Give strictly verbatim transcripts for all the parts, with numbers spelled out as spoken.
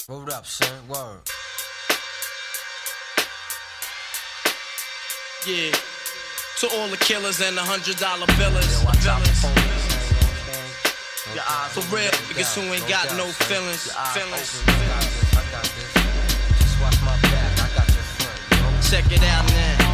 Word up, son. Word. Yeah. To all the killers and the hundred dollar billers. Yo, watch out for police. Your eyes for real, niggas who ain't got no feelings. Feelings. I got this. Just watch my back. I got your front. Yo. Check it out now.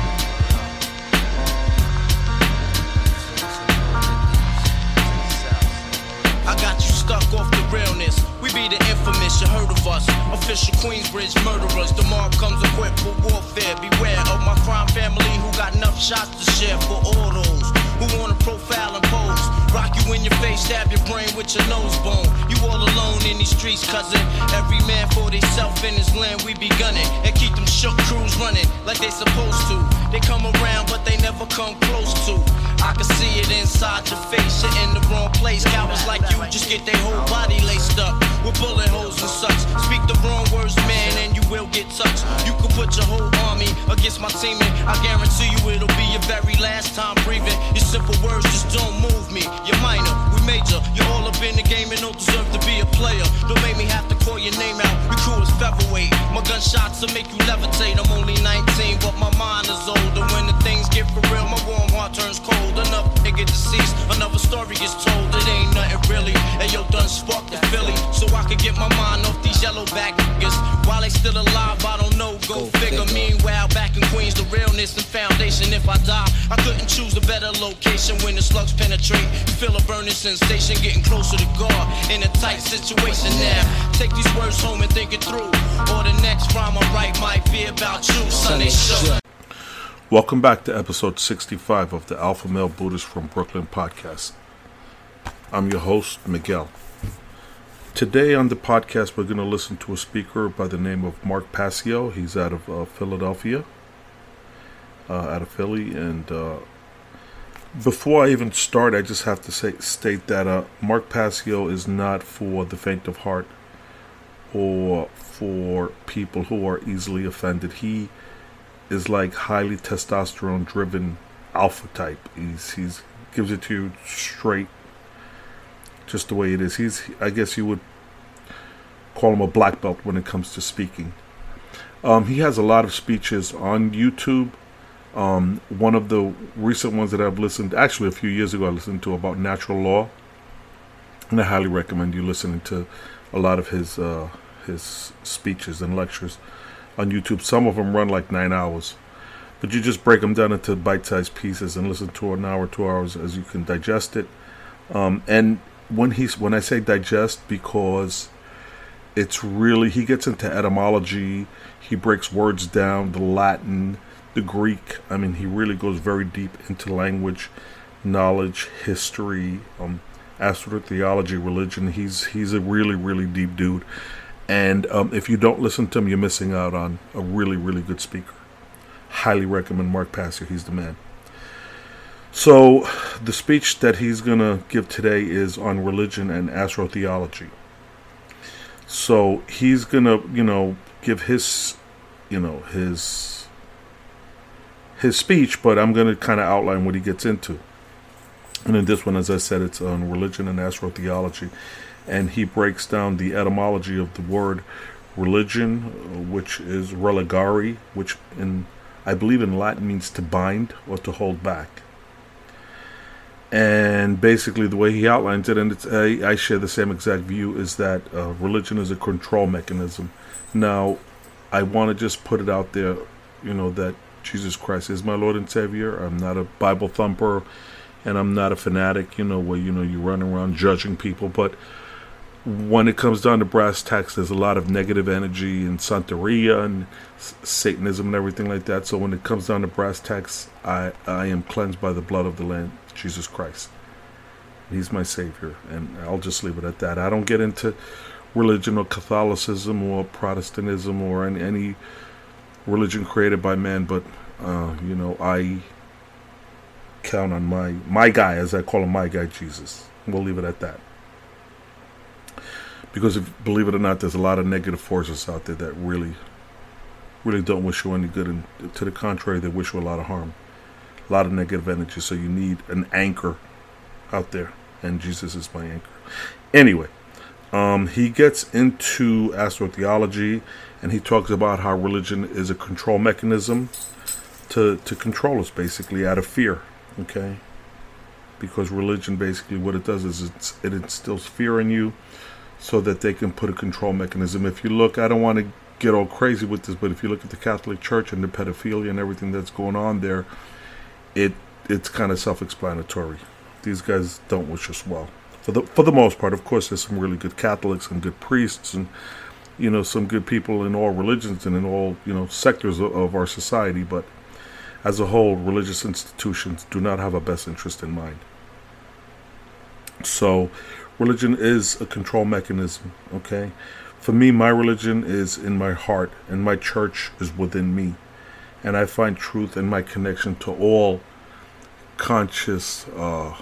I got you stuck off the realness. We be the infamous, you heard of us. Official Queensbridge murderers. The mob comes equipped for warfare. Beware of my crime family who got enough shots to share for all those who wanna profile and pose. Rock you in your face, stab your brain with your nose bone. You all alone in these streets, cousin. Every man for theyself in his land, we be gunning. And keep them shook crews running like they supposed to. They come around, but they never come close to. I can see it inside your face, you're in the wrong place. Cowards like you just get their whole body laced up with bullet holes and such. Speak the wrong words, man, and you will get touched. You could put your whole army against my team, and I guarantee you it'll be your very last time breathing. Your simple words just don't move me. You're minor, we major. You're all up in the game and don't deserve to be a player. Don't make me have to call your name out. Your crew is featherweight. My gunshots will make you levitate. I'm only nineteen, but my mind is older. When the things get for real, my warm heart turns cold. Enough nigga deceased, another story gets told. It ain't nothing really. And yo, done sparked the Philly, so I could get my mind off these yellow back niggas. While they still alive, I don't know. Go, Go figure. figure. Meanwhile, back in Queens, the realness and foundation. If I die, I couldn't choose a better location. When the slugs penetrate, you feel a burning sensation, getting closer to God in a tight situation. Now, take these words home and think it through, or the next rhyme I write might be about you. Sunday show. Welcome back to episode sixty-five of the Alpha Male Buddhist from Brooklyn podcast. I'm your host, Miguel. Today on the podcast, we're going to listen to a speaker by the name of Mark Passio. He's out of uh, Philadelphia, uh, out of Philly. And uh, before I even start, I just have to say, state that uh, Mark Passio is not for the faint of heart or for people who are easily offended. He is like highly testosterone driven alpha type. He's he's gives it to you straight, just the way it is. He's I guess you would call him a black belt when it comes to speaking. Um, he has a lot of speeches on YouTube. Um, one of the recent ones that I've listened, actually a few years ago, I listened to about natural law, and I highly recommend you listening to a lot of his uh, his speeches and lectures on YouTube. Some of them run like nine hours, but you just break them down into bite-sized pieces and listen to an hour, two hours as you can digest it. Um, and when he's when I say digest, because it's really, he gets into etymology, he breaks words down, the Latin, the Greek. I mean, he really goes very deep into language, knowledge, history, um, astrotheology, religion. He's he's a really, really deep dude. And um, if you don't listen to him, you're missing out on a really, really good speaker. Highly recommend Mark Passio. He's the man. So the speech that he's going to give today is on religion and astrotheology. So he's going to, you know, give his, you know, his, his speech, but I'm going to kind of outline what he gets into. And in this one, as I said, it's on religion and astrotheology. And he breaks down the etymology of the word religion, which is religare, which in I believe in Latin means to bind or to hold back. And basically the way he outlines it, and it's, I, I share the same exact view, is that uh, religion is a control mechanism. Now, I want to just put it out there, you know, that Jesus Christ is my Lord and Savior. I'm not a Bible thumper, and I'm not a fanatic, you know, where, you know, you run around judging people, but when it comes down to brass tacks, there's a lot of negative energy in Santeria and Satanism and everything like that. So when it comes down to brass tacks, I, I am cleansed by the blood of the Lamb, Jesus Christ. He's my Savior, and I'll just leave it at that. I don't get into religion or Catholicism or Protestantism or any, any religion created by man, but, uh, you know, I count on my, my guy, as I call him, my guy, Jesus. We'll leave it at that. Because, if, believe it or not, there's a lot of negative forces out there that really, really don't wish you any good. And to the contrary, they wish you a lot of harm. A lot of negative energy. So you need an anchor out there. And Jesus is my anchor. Anyway, Um, he gets into astrotheology, and he talks about how religion is a control mechanism to, to control us, basically, out of fear, okay? Because religion, basically, what it does is it's, it instills fear in you so that they can put a control mechanism. If you look, I don't want to get all crazy with this, but if you look at the Catholic Church and the pedophilia and everything that's going on there, it it's kind of self-explanatory. These guys don't wish us well. For the for the most part, of course, there's some really good Catholics and good priests, and you know some good people in all religions and in all you know sectors of, of our society. But as a whole, religious institutions do not have a best interest in mind. So, religion is a control mechanism. Okay, for me, my religion is in my heart, and my church is within me, and I find truth in my connection to all conscious. Uh,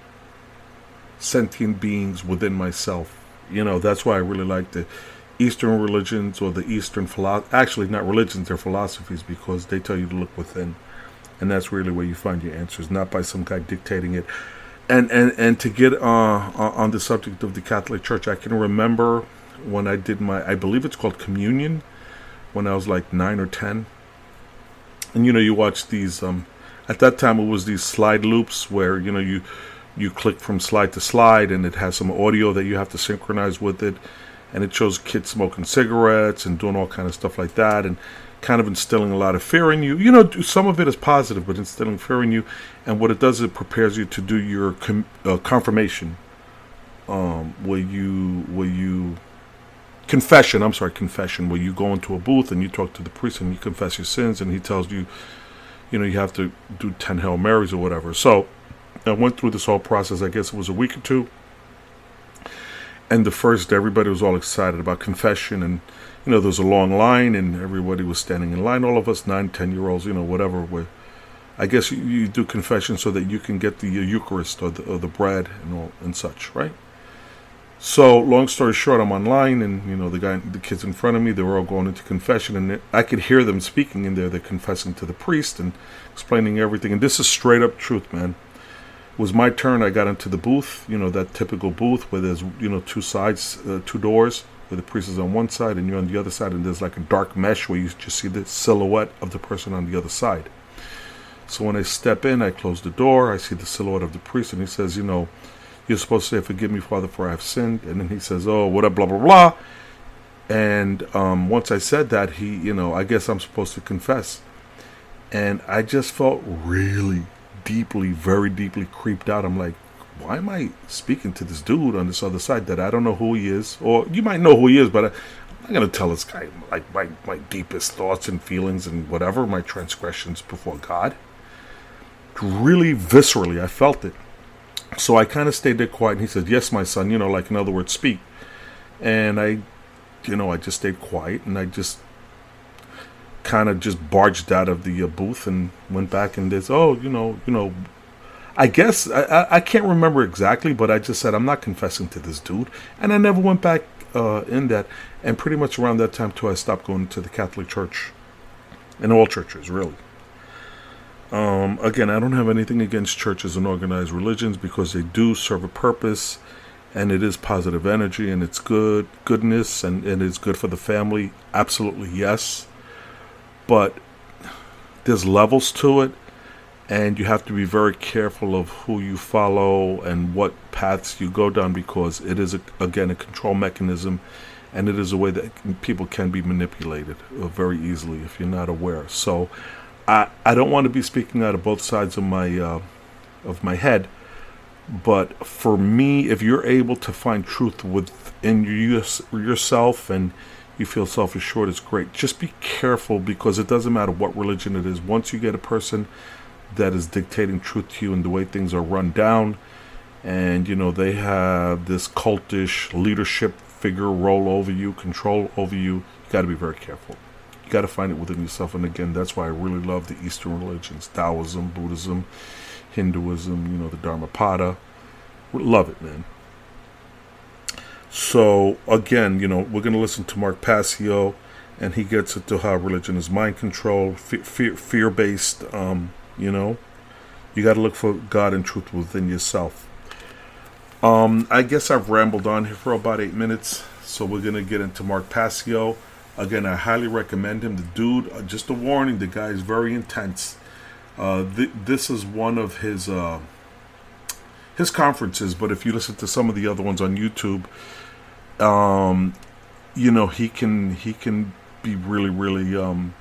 sentient beings within myself. You know, that's why I really like the Eastern religions or the Eastern philosophy. Actually, not religions, they're philosophies, because they tell you to look within. And that's really where you find your answers, not by some guy dictating it. And and, and to get uh, on the subject of the Catholic Church, I can remember when I did my, I believe it's called communion, when I was like nine or ten. And, you know, you watch these, um, at that time it was these slide loops where, you know, you You click from slide to slide, and it has some audio that you have to synchronize with it, and it shows kids smoking cigarettes and doing all kind of stuff like that, and kind of instilling a lot of fear in you. You know, some of it is positive, but instilling fear in you. And what it does, it prepares you to do your com- uh, confirmation, um, where you, where you confession. I'm sorry, confession, where you go into a booth and you talk to the priest and you confess your sins, and he tells you, you know, you have to do ten Hail Marys or whatever. So I went through this whole process, I guess it was a week or two. And the first day, everybody was all excited about confession. And, you know, there was a long line, and everybody was standing in line. All of us, nine, ten-year-olds, you know, whatever. Where I guess you, you do confession so that you can get the uh, Eucharist or the, or the bread and all and such, right? So, long story short, I'm online, and, you know, the guy, the kids in front of me, they were all going into confession. And I could hear them speaking in there. They're confessing to the priest and explaining everything. And this is straight up truth, man. It was my turn. I got into the booth, you know, that typical booth where there's, you know, two sides, uh, two doors, where the priest is on one side and you're on the other side, and there's like a dark mesh where you just see the silhouette of the person on the other side. So when I step in, I close the door, I see the silhouette of the priest, and he says, you know, you're supposed to say, "Forgive me, Father, for I have sinned." And then he says, "Oh, what up, blah, blah, blah." And um, once I said that, he, you know, I guess I'm supposed to confess. And I just felt really deeply, very deeply creeped out. I'm like, why am I speaking to this dude on this other side that I don't know who he is? Or you might know who he is, but I, I'm not going to tell this guy like my, my deepest thoughts and feelings and whatever, my transgressions before God. Really viscerally, I felt it. So I kind of stayed there quiet, and he said, "Yes, my son," you know, like in other words, speak. And I, you know, I just stayed quiet, and I just kind of just barged out of the uh, booth and went back, and there's, oh, you know, you know, I guess, I, I, I can't remember exactly, but I just said, I'm not confessing to this dude. And I never went back uh, in that. And pretty much around that time, too, I stopped going to the Catholic Church. And all churches, really. Um, again, I don't have anything against churches and organized religions, because they do serve a purpose, and it is positive energy, and it's good, goodness, and, and it's good for the family. Absolutely, yes. But there's levels to it, and you have to be very careful of who you follow and what paths you go down, because it is, a, again, a control mechanism, and it is a way that people can be manipulated very easily if you're not aware. So I, I don't want to be speaking out of both sides of my uh, of my head, but for me, if you're able to find truth within your, yourself and you feel self-assured, it's great. Just be careful, because it doesn't matter what religion it is. Once you get a person that is dictating truth to you and the way things are run down, and, you know, they have this cultish leadership figure roll over you, control over you, you got to be very careful. You got to find it within yourself. And again, that's why I really love the Eastern religions, Taoism, Buddhism, Hinduism, you know, the Dharmapada. Love it, man. So, again, you know, we're going to listen to Mark Passio, and he gets into how religion is mind control, fear, fear-based, um, you know. You got to look for God and truth within yourself. Um, I guess I've rambled on here for about eight minutes, so we're going to get into Mark Passio. Again, I highly recommend him. The dude, uh, just a warning, the guy is very intense. Uh, th- this is one of his uh, his conferences, but if you listen to some of the other ones on YouTube, um, you know, he can he can be really, really, um,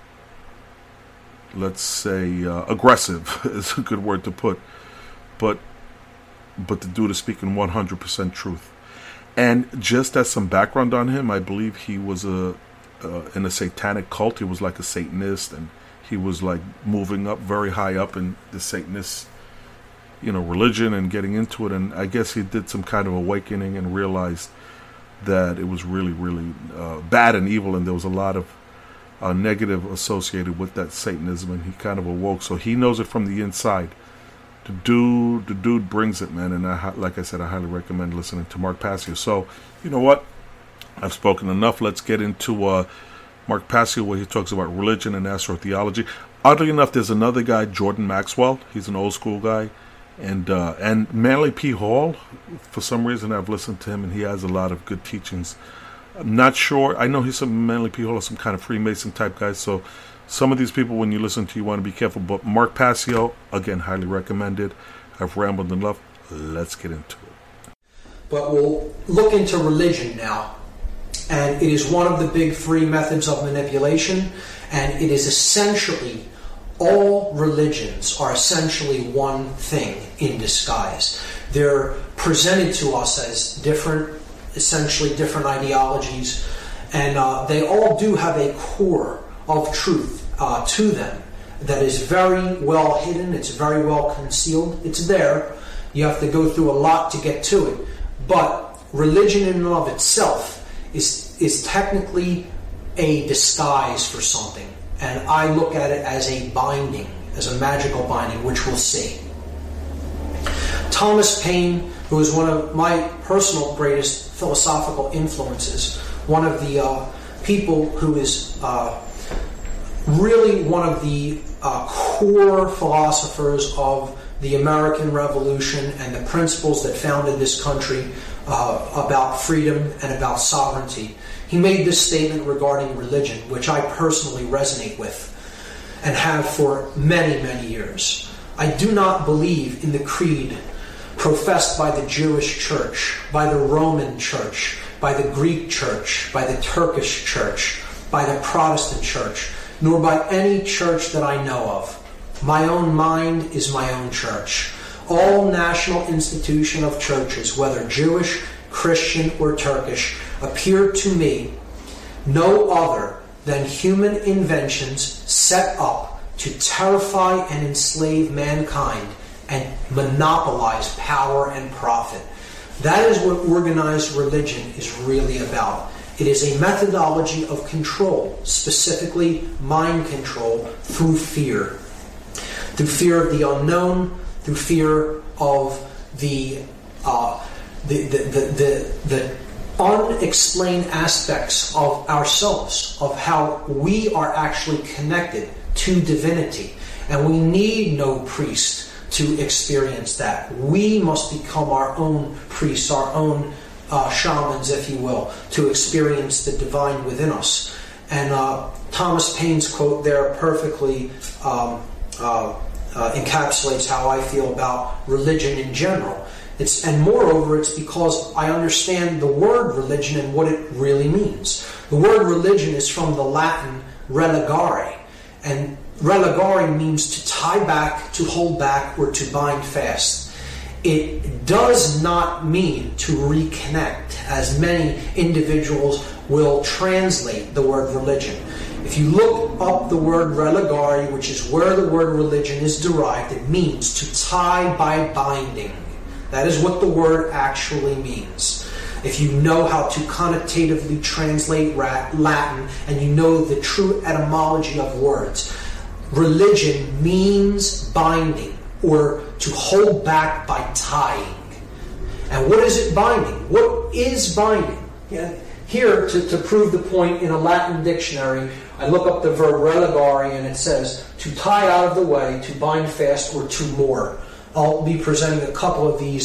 let's say, uh, aggressive is a good word to put. But but the dude is speaking one hundred percent truth. And just as some background on him, I believe he was a uh, in a satanic cult. He was like a Satanist, and he was like moving up very high up in the Satanist, you know, religion and getting into it. And I guess he did some kind of awakening and realized that it was really, really uh, bad and evil, and there was a lot of uh, negative associated with that Satanism, and he kind of awoke. So he knows it from the inside. The dude, the dude brings it, man. And I, like I said, I highly recommend listening to Mark Passio. So, you know what? I've spoken enough. Let's get into uh, Mark Passio, where he talks about religion and astrotheology. Oddly enough, there's another guy, Jordan Maxwell. He's an old school guy. And uh, and Manly P. Hall, for some reason, I've listened to him, and he has a lot of good teachings. I'm not sure. I know he's some Manly P. Hall is some kind of Freemason type guy. So some of these people, when you listen to, you want to be careful. But Mark Passio, again, highly recommended. I've rambled enough. Let's get into it. But we'll look into religion now. And it is one of the big three methods of manipulation. And it is essentially, all religions are essentially one thing in disguise. They're presented to us as different, essentially different ideologies. And uh, they all do have a core of truth uh, to them that is very well hidden. It's very well concealed. It's there. You have to go through a lot to get to it. But religion in and of itself is is technically a disguise for something. And I look at it as a binding, as a magical binding, which we'll see. Thomas Paine, who is one of my personal greatest philosophical influences, one of the uh, people who is uh, really one of the uh, core philosophers of the American Revolution and the principles that founded this country uh, about freedom and about sovereignty. He made this statement regarding religion, which I personally resonate with and have for many, many years. I do not believe in the creed professed by the Jewish church, by the Roman church, by the Greek church, by the Turkish church, by the Protestant church, nor by any church that I know of. My own mind is my own church. All national institution of churches, whether Jewish, Christian, or Turkish, appear to me no other than human inventions set up to terrify and enslave mankind and monopolize power and profit. That is what organized religion is really about. It is a methodology of control, specifically mind control, through fear. Through fear of the unknown, through fear of the uh, the, the, the, the, the unexplained aspects of ourselves, of how we are actually connected to divinity. And we need no priest to experience that. We must become our own priests, our own uh, shamans, if you will, to experience the divine within us. And uh, Thomas Paine's quote there perfectly um, uh, uh, encapsulates how I feel about religion in general. It's, and moreover, it's because I understand the word religion and what it really means. The word religion is from the Latin religare, and religare means to tie back, to hold back, or to bind fast. It does not mean to reconnect, as many individuals will translate the word religion. If you look up the word religare, which is where the word religion is derived, it means to tie by binding. That is what the word actually means. If you know how to connotatively translate Latin and you know the true etymology of words, religion means binding, or to hold back by tying. And what is it binding? What is binding? Yeah. Here, to, to prove the point, in a Latin dictionary, I look up the verb religare and it says to tie out of the way, to bind fast, or to moor. I'll be presenting a couple of these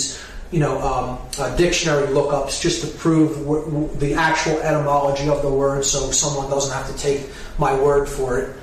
you know, um, uh, dictionary lookups just to prove w- w- the actual etymology of the word, so someone doesn't have to take my word for it.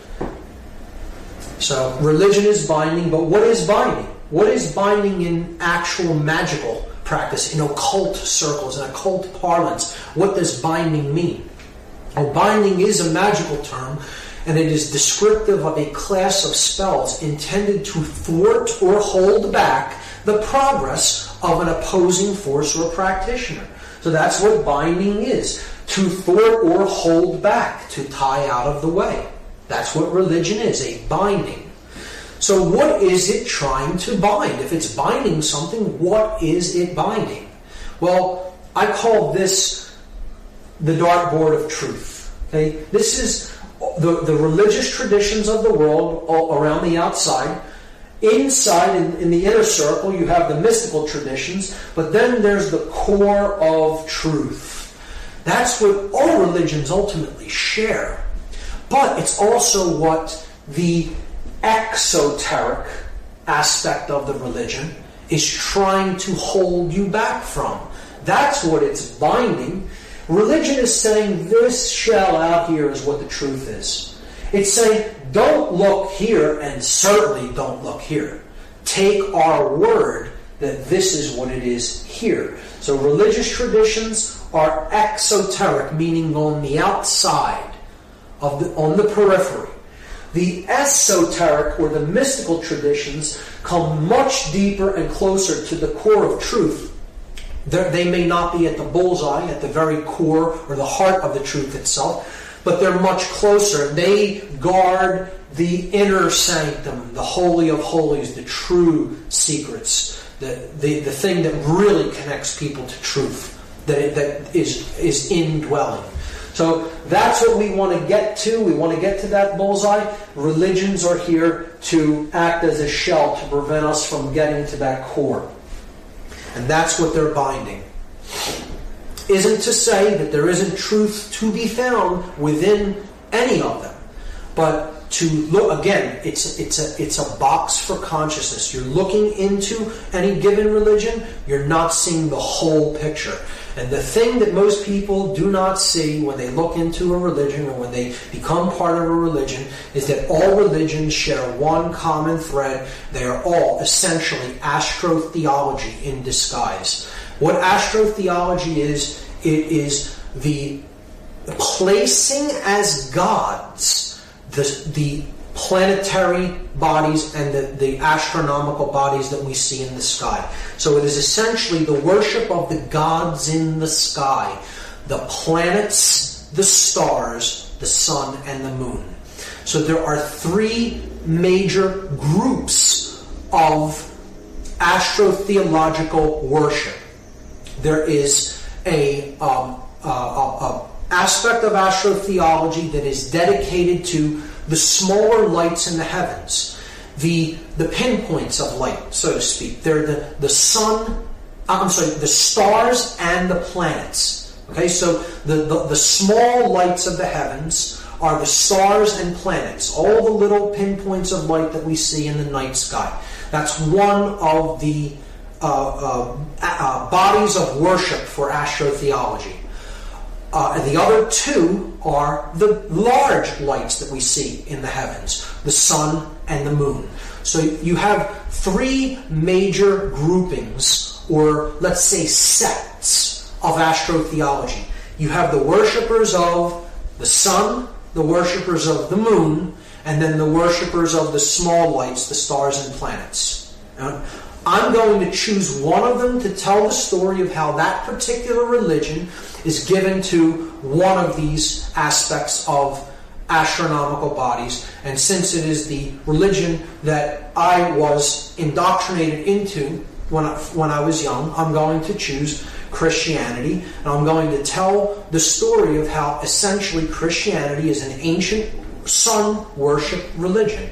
So religion is binding, but what is binding? What is binding in actual magical practice, in occult circles, in occult parlance? What does binding mean? Well, binding is a magical term, and it is descriptive of a class of spells intended to thwart or hold back the progress of an opposing force or practitioner. So that's what binding is. To thwart or hold back, to tie out of the way. That's what religion is, a binding. So what is it trying to bind? If it's binding something, what is it binding? Well, I call this the dartboard of truth. Okay, this is the, the religious traditions of the world all around the outside. Inside, in, in the inner circle, you have the mystical traditions, but then there's the core of truth. That's what all religions ultimately share. But it's also what the exoteric aspect of the religion is trying to hold you back from. That's what it's binding. Religion is saying, this shell out here is what the truth is. It's saying, don't look here, and certainly don't look here. Take our word that this is what it is here. So religious traditions are exoteric, meaning on the outside, of the, on the periphery. The esoteric, or the mystical traditions, come much deeper and closer to the core of truth. They're, they may not be at the bullseye, at the very core or the heart of the truth itself, but they're much closer. They guard the inner sanctum, the holy of holies, the true secrets, the, the, the thing that really connects people to truth, that, it, that is, is indwelling. So that's what we want to get to. We want to get to that bullseye. Religions are here to act as a shell to prevent us from getting to that core. And that's what they're binding. Isn't to say that there isn't truth to be found within any of them, but to look again, it's it's a it's a box for consciousness. You're looking into any given religion, you're not seeing the whole picture. And the thing that most people do not see when they look into a religion or when they become part of a religion is that all religions share one common thread. They are all essentially astrotheology in disguise. What astrotheology is, it is the placing as gods the, the planetary bodies and the, the astronomical bodies that we see in the sky. So it is essentially the worship of the gods in the sky, the planets, the stars, the sun, and the moon. So there are three major groups of astrotheological worship. There is a, um, a, a, a aspect of astrotheology that is dedicated to the smaller lights in the heavens, the the pinpoints of light, so to speak. They're the, the sun, I'm sorry, the stars and the planets. Okay, so the, the, the small lights of the heavens are the stars and planets, all the little pinpoints of light that we see in the night sky. That's one of the uh, uh, uh, bodies of worship for astrotheology. Uh, and the other two are the large lights that we see in the heavens, the sun and the moon. So you have three major groupings, or let's say sects, of astrotheology. You have the worshippers of the sun, the worshippers of the moon, and then the worshippers of the small lights, the stars and planets. Now, I'm going to choose one of them to tell the story of how that particular religion is given to one of these aspects of astronomical bodies. And since it is the religion that I was indoctrinated into when I, when I was young, I'm going to choose Christianity. And I'm going to tell the story of how essentially Christianity is an ancient sun worship religion.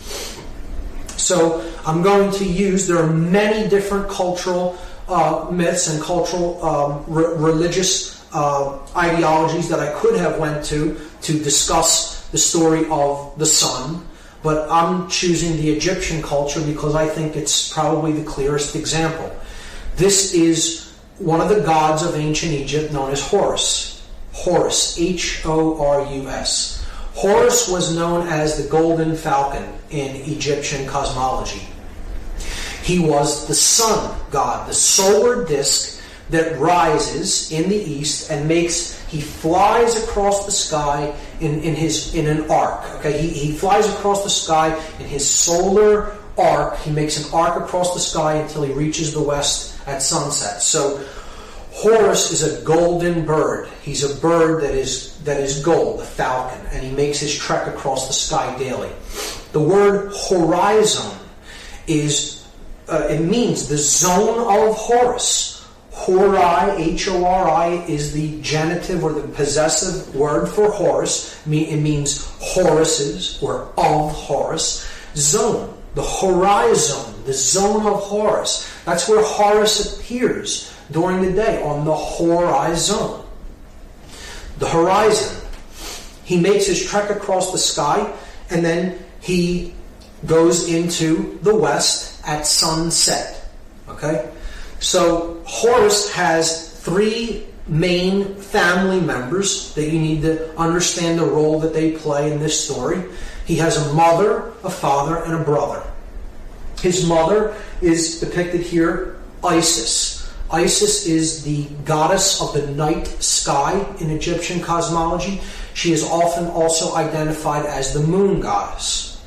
So I'm going to use, there are many different cultural uh, myths and cultural um, re- religious uh, ideologies that I could have went to to discuss the story of the sun, but I'm choosing the Egyptian culture because I think it's probably the clearest example. This is one of the gods of ancient Egypt known as Horus. Horus, H O R U S. Horus was known as the golden falcon in Egyptian cosmology. He was the sun god, the solar disk that rises in the east and makes, he flies across the sky in, in his in an arc. Okay, he, he flies across the sky in his solar arc. He makes an arc across the sky until he reaches the west at sunset. So Horus is a golden bird. He's a bird that is that is gold, a falcon, and he makes his trek across the sky daily. The word horizon is, uh, it means the zone of Horus. Hori, H O R I, is the genitive or the possessive word for Horus. It means Horuses or of Horus. Zone, the horizon, the zone of Horus. That's where Horus appears during the day, on the horizon. The horizon. He makes his trek across the sky, and then he goes into the west at sunset. Okay? So Horus has three main family members that you need to understand the role that they play in this story. He has a mother, a father, and a brother. His mother is depicted here, Isis. Isis is the goddess of the night sky in Egyptian cosmology. She is often also identified as the moon goddess.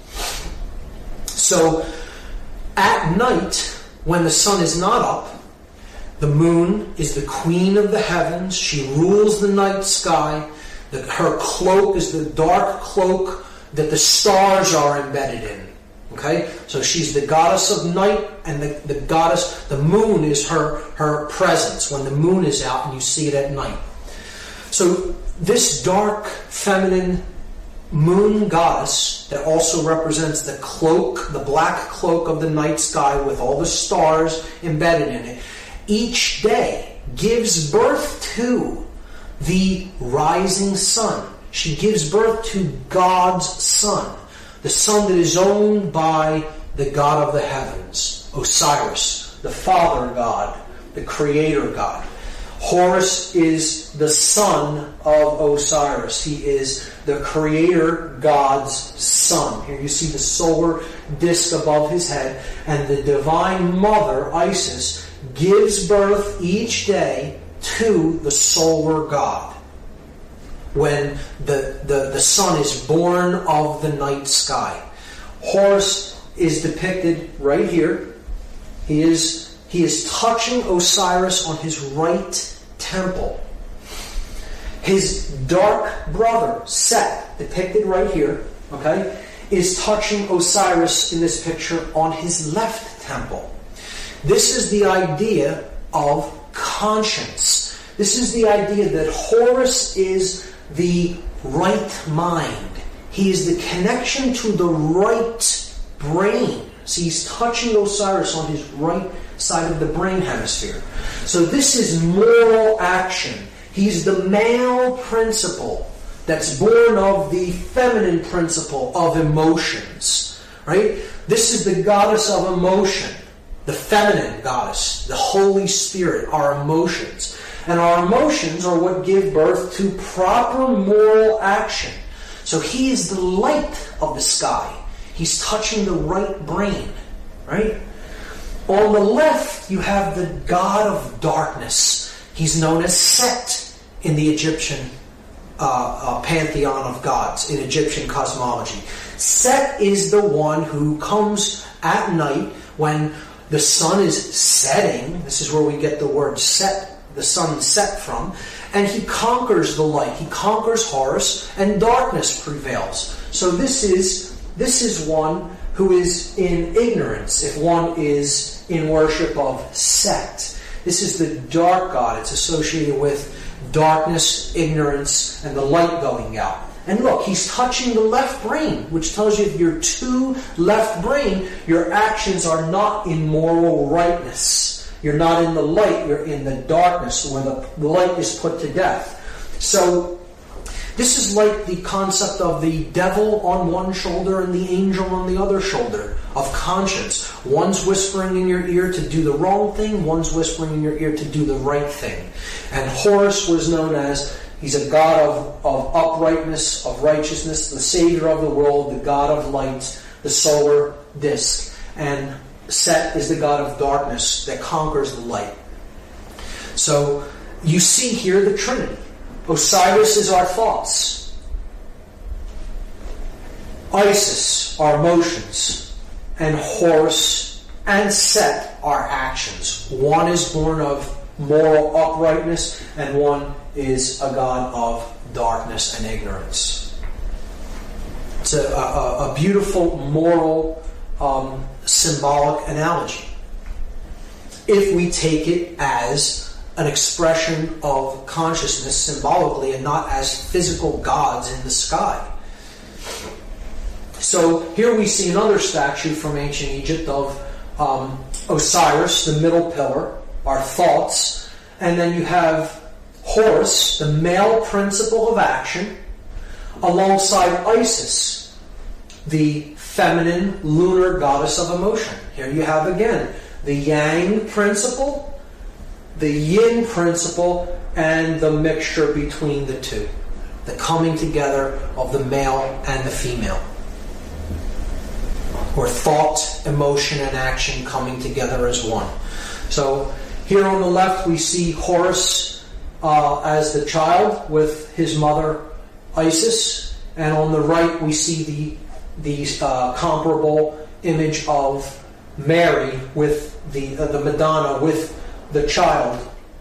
So, at night, when the sun is not up, the moon is the queen of the heavens. She rules the night sky. The, her cloak is the dark cloak that the stars are embedded in. Okay? So she's the goddess of night, and the, the goddess, the moon is her, her presence when the moon is out and you see it at night. So this dark, feminine moon goddess that also represents the cloak, the black cloak of the night sky with all the stars embedded in it, each day gives birth to the rising sun. She gives birth to God's son, the sun that is owned by the God of the heavens, Osiris, the Father God, the Creator God. Horus is the son of Osiris. He is the Creator God's son. Here you see the solar disk above his head, and the Divine Mother, Isis, gives birth each day to the solar God when the, the, the sun is born of the night sky. Horus is depicted right here. He is, he is touching Osiris on his right temple. His dark brother, Set, depicted right here, okay, is touching Osiris in this picture on his left temple. This is the idea of conscience. This is the idea that Horus is the right mind. He is the connection to the right brain. See, he's touching Osiris on his right side of the brain hemisphere. So this is moral action. He's the male principle that's born of the feminine principle of emotions. Right? This is the goddess of emotion. The feminine goddess, the Holy Spirit, our emotions. And our emotions are what give birth to proper moral action. So he is the light of the sky. He's touching the right brain, right? On the left, you have the god of darkness. He's known as Set in the Egyptian uh, uh, pantheon of gods, in Egyptian cosmology. Set is the one who comes at night when the sun is setting. This is where we get the word set, the sun set from. And he conquers the light. He conquers Horus, and darkness prevails. So this is this is one who is in ignorance, if one is in worship of Set. This is the dark god. It's associated with darkness, ignorance, and the light going out. And look, he's touching the left brain, which tells you if you're too left brain, your actions are not in moral rightness. You're not in the light, you're in the darkness where the light is put to death. So This is like the concept of the devil on one shoulder and the angel on the other shoulder, of conscience. One's whispering in your ear to do the wrong thing, one's whispering in your ear to do the right thing. And Horus was known as, he's a god of, of uprightness, of righteousness, the savior of the world, the god of light, the solar disk. And Set is the god of darkness that conquers the light. So you see here the Trinity. Osiris is our thoughts. Isis, our emotions. And Horus and Set, our actions. One is born of moral uprightness, and one is a god of darkness and ignorance. It's a, a, a beautiful moral um, symbolic analogy, if we take it as an expression of consciousness symbolically and not as physical gods in the sky. So here we see another statue from ancient Egypt of um, Osiris, the middle pillar, our thoughts, and then you have Horus, the male principle of action, alongside Isis, the feminine lunar goddess of emotion. Here you have again the yang principle, the yin principle, and the mixture between the two. The coming together of the male and the female. Or thought, emotion, and action coming together as one. So here on the left we see Horus uh, as the child with his mother Isis, and on the right we see the the uh, comparable image of Mary with the uh, the Madonna with the child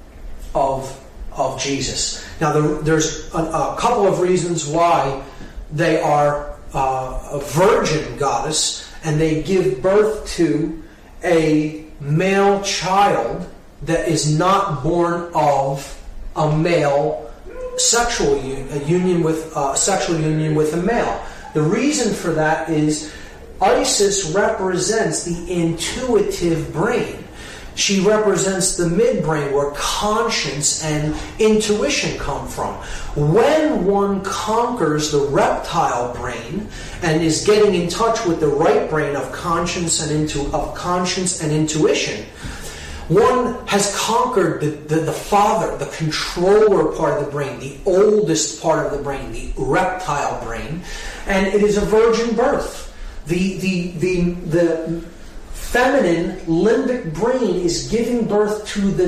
of of Jesus. Now there, there's a, a couple of reasons why they are uh, a virgin goddess, and they give birth to a male child that is not born of a male sexual union, a union with uh, sexual union with a male. The reason for that is Isis represents the intuitive brain. She represents the midbrain where conscience and intuition come from. When one conquers the reptile brain and is getting in touch with the right brain of conscience and intu- of conscience and intuition, one has conquered the, the, the father, the controller part of the brain, the oldest part of the brain, the reptile brain, and it is a virgin birth. The, the, the, the feminine limbic brain is giving birth to the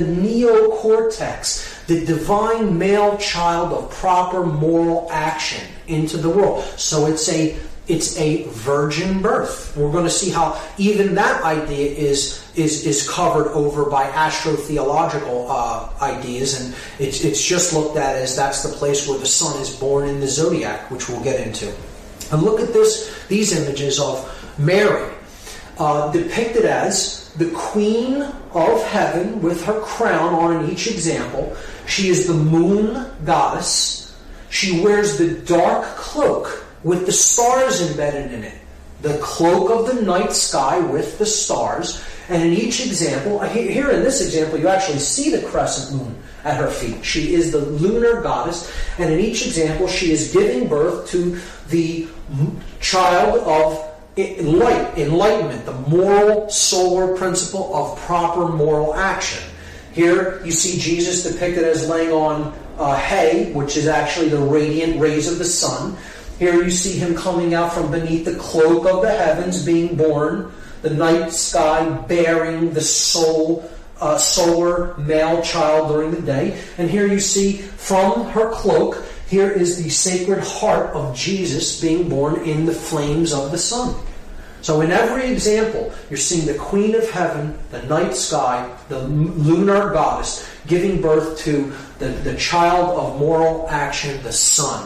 neocortex, the divine male child of proper moral action into the world. So it's a It's a virgin birth. We're going to see how even that idea is is is covered over by astrotheological uh, ideas, and it's it's just looked at as that's the place where the sun is born in the zodiac, which we'll get into. And look at this; these images of Mary, uh, depicted as the Queen of Heaven with her crown on in each example. She is the moon goddess. She wears the dark cloak with the stars embedded in it. The cloak of the night sky with the stars. And in each example, here in this example, you actually see the crescent moon at her feet. She is the lunar goddess. And in each example, she is giving birth to the child of light, enlightenment, the moral solar principle of proper moral action. Here you see Jesus depicted as laying on uh, hay, which is actually the radiant rays of the sun. Here you see him coming out from beneath the cloak of the heavens, being born, the night sky bearing the soul, uh, solar male child during the day. And here you see from her cloak, here is the sacred heart of Jesus being born in the flames of the sun. So in every example, you're seeing the Queen of Heaven, the night sky, the lunar goddess, giving birth to the, the child of moral action, the sun.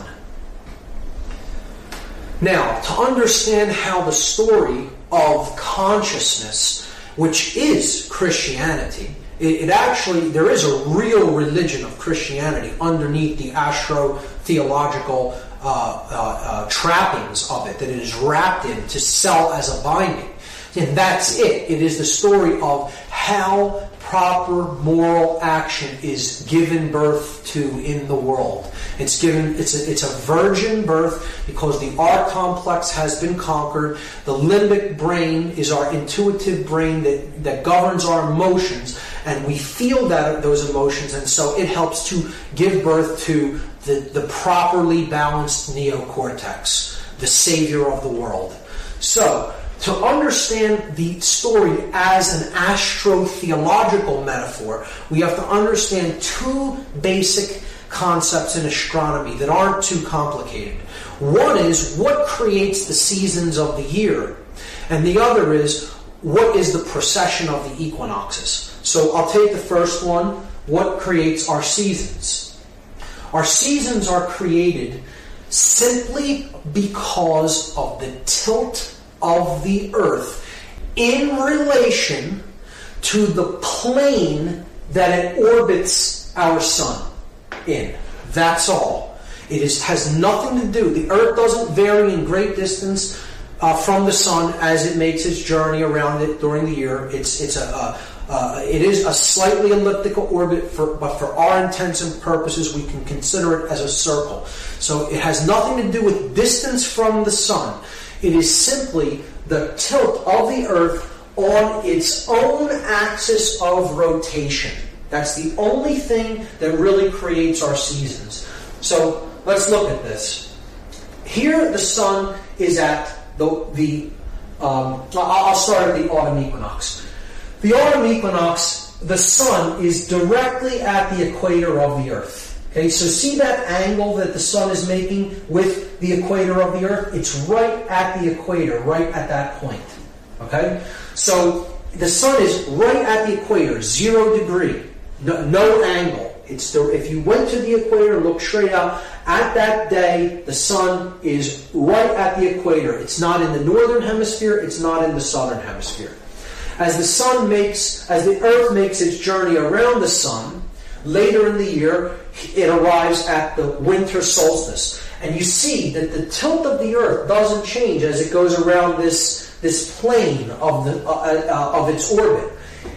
Now, to understand how the story of consciousness, which is Christianity, it, it actually, there is a real religion of Christianity underneath the astro-theological uh, uh, uh, trappings of it that it is wrapped in to sell as a binding. And that's it. It is the story of how proper moral action is given birth to in the world. It's given. It's a, it's a virgin birth because the R complex has been conquered. The limbic brain is our intuitive brain that, that governs our emotions, and we feel that those emotions, and so it helps to give birth to the, the properly balanced neocortex, the savior of the world. So, to understand the story as an astro-theological metaphor, we have to understand two basic concepts in astronomy that aren't too complicated. One is what creates the seasons of the year, and the other is what is the precession of the equinoxes. So I'll take the first one, what creates our seasons. Our seasons are created simply because of the tilt of the earth in relation to the plane that it orbits our sun in. That's all. It is, has nothing to do. The earth doesn't vary in great distance uh, from the sun as it makes its journey around it during the year. It's it's a, a uh, it is a slightly elliptical orbit, for, but for our intents and purposes, we can consider it as a circle. So it has nothing to do with distance from the sun. It is simply the tilt of the earth on its own axis of rotation. That's the only thing that really creates our seasons. So let's look at this. Here the sun is at the, the um, I'll start at the autumn equinox. The autumn equinox, the sun is directly at the equator of the earth. Okay, so see that angle that the sun is making with the equator of the earth? It's right at the equator, right at that point. Okay? So the sun is right at the equator, zero degree, no, no angle. It's the, if you went to the equator, look straight out, at that day, the sun is right at the equator. It's not in the northern hemisphere, it's not in the southern hemisphere. As the sun makes, as the earth makes its journey around the sun, later in the year, it arrives at the winter solstice. And you see that the tilt of the earth doesn't change as it goes around this, this plane of, the, uh, uh, of its orbit.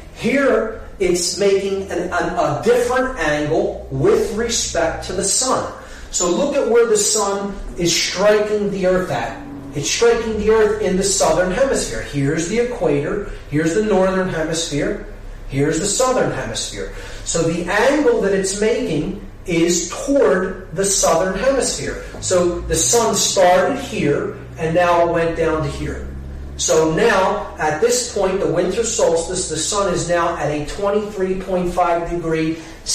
Here, it's making an, an, a different angle with respect to the sun. So look at where the sun is striking the earth at. It's striking the earth in the southern hemisphere. Here's the equator, here's the northern hemisphere, here's the southern hemisphere. So the angle that it's making is toward the southern hemisphere. So the sun started here and now it went down to here. So now, at this point, the winter solstice, the sun is now at a twenty-three point five degree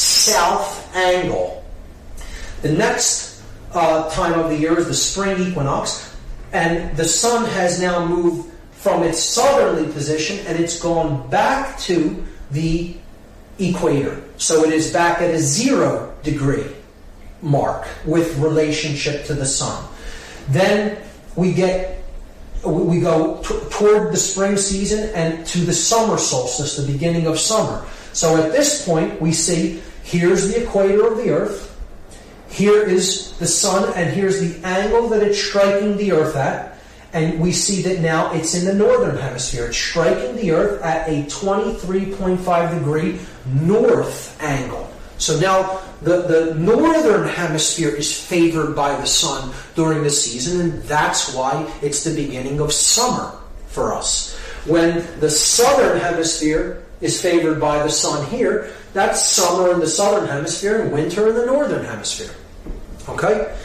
south angle. The next uh, time of the year is the spring equinox, and the sun has now moved from its southerly position and it's gone back to the equator. So it is back at a zero degree mark with relationship to the sun. Then we get we go t- toward the spring season and to the summer solstice, the beginning of summer. So at this point we see here's the equator of the earth, here is the sun, and here's the angle that it's striking the earth at. And we see that now it's in the northern hemisphere. It's striking the earth at a twenty-three point five degree north angle. So now the, the northern hemisphere is favored by the sun during the season, and that's why it's the beginning of summer for us. When the southern hemisphere is favored by the sun here, that's summer in the southern hemisphere and winter in the northern hemisphere. Okay?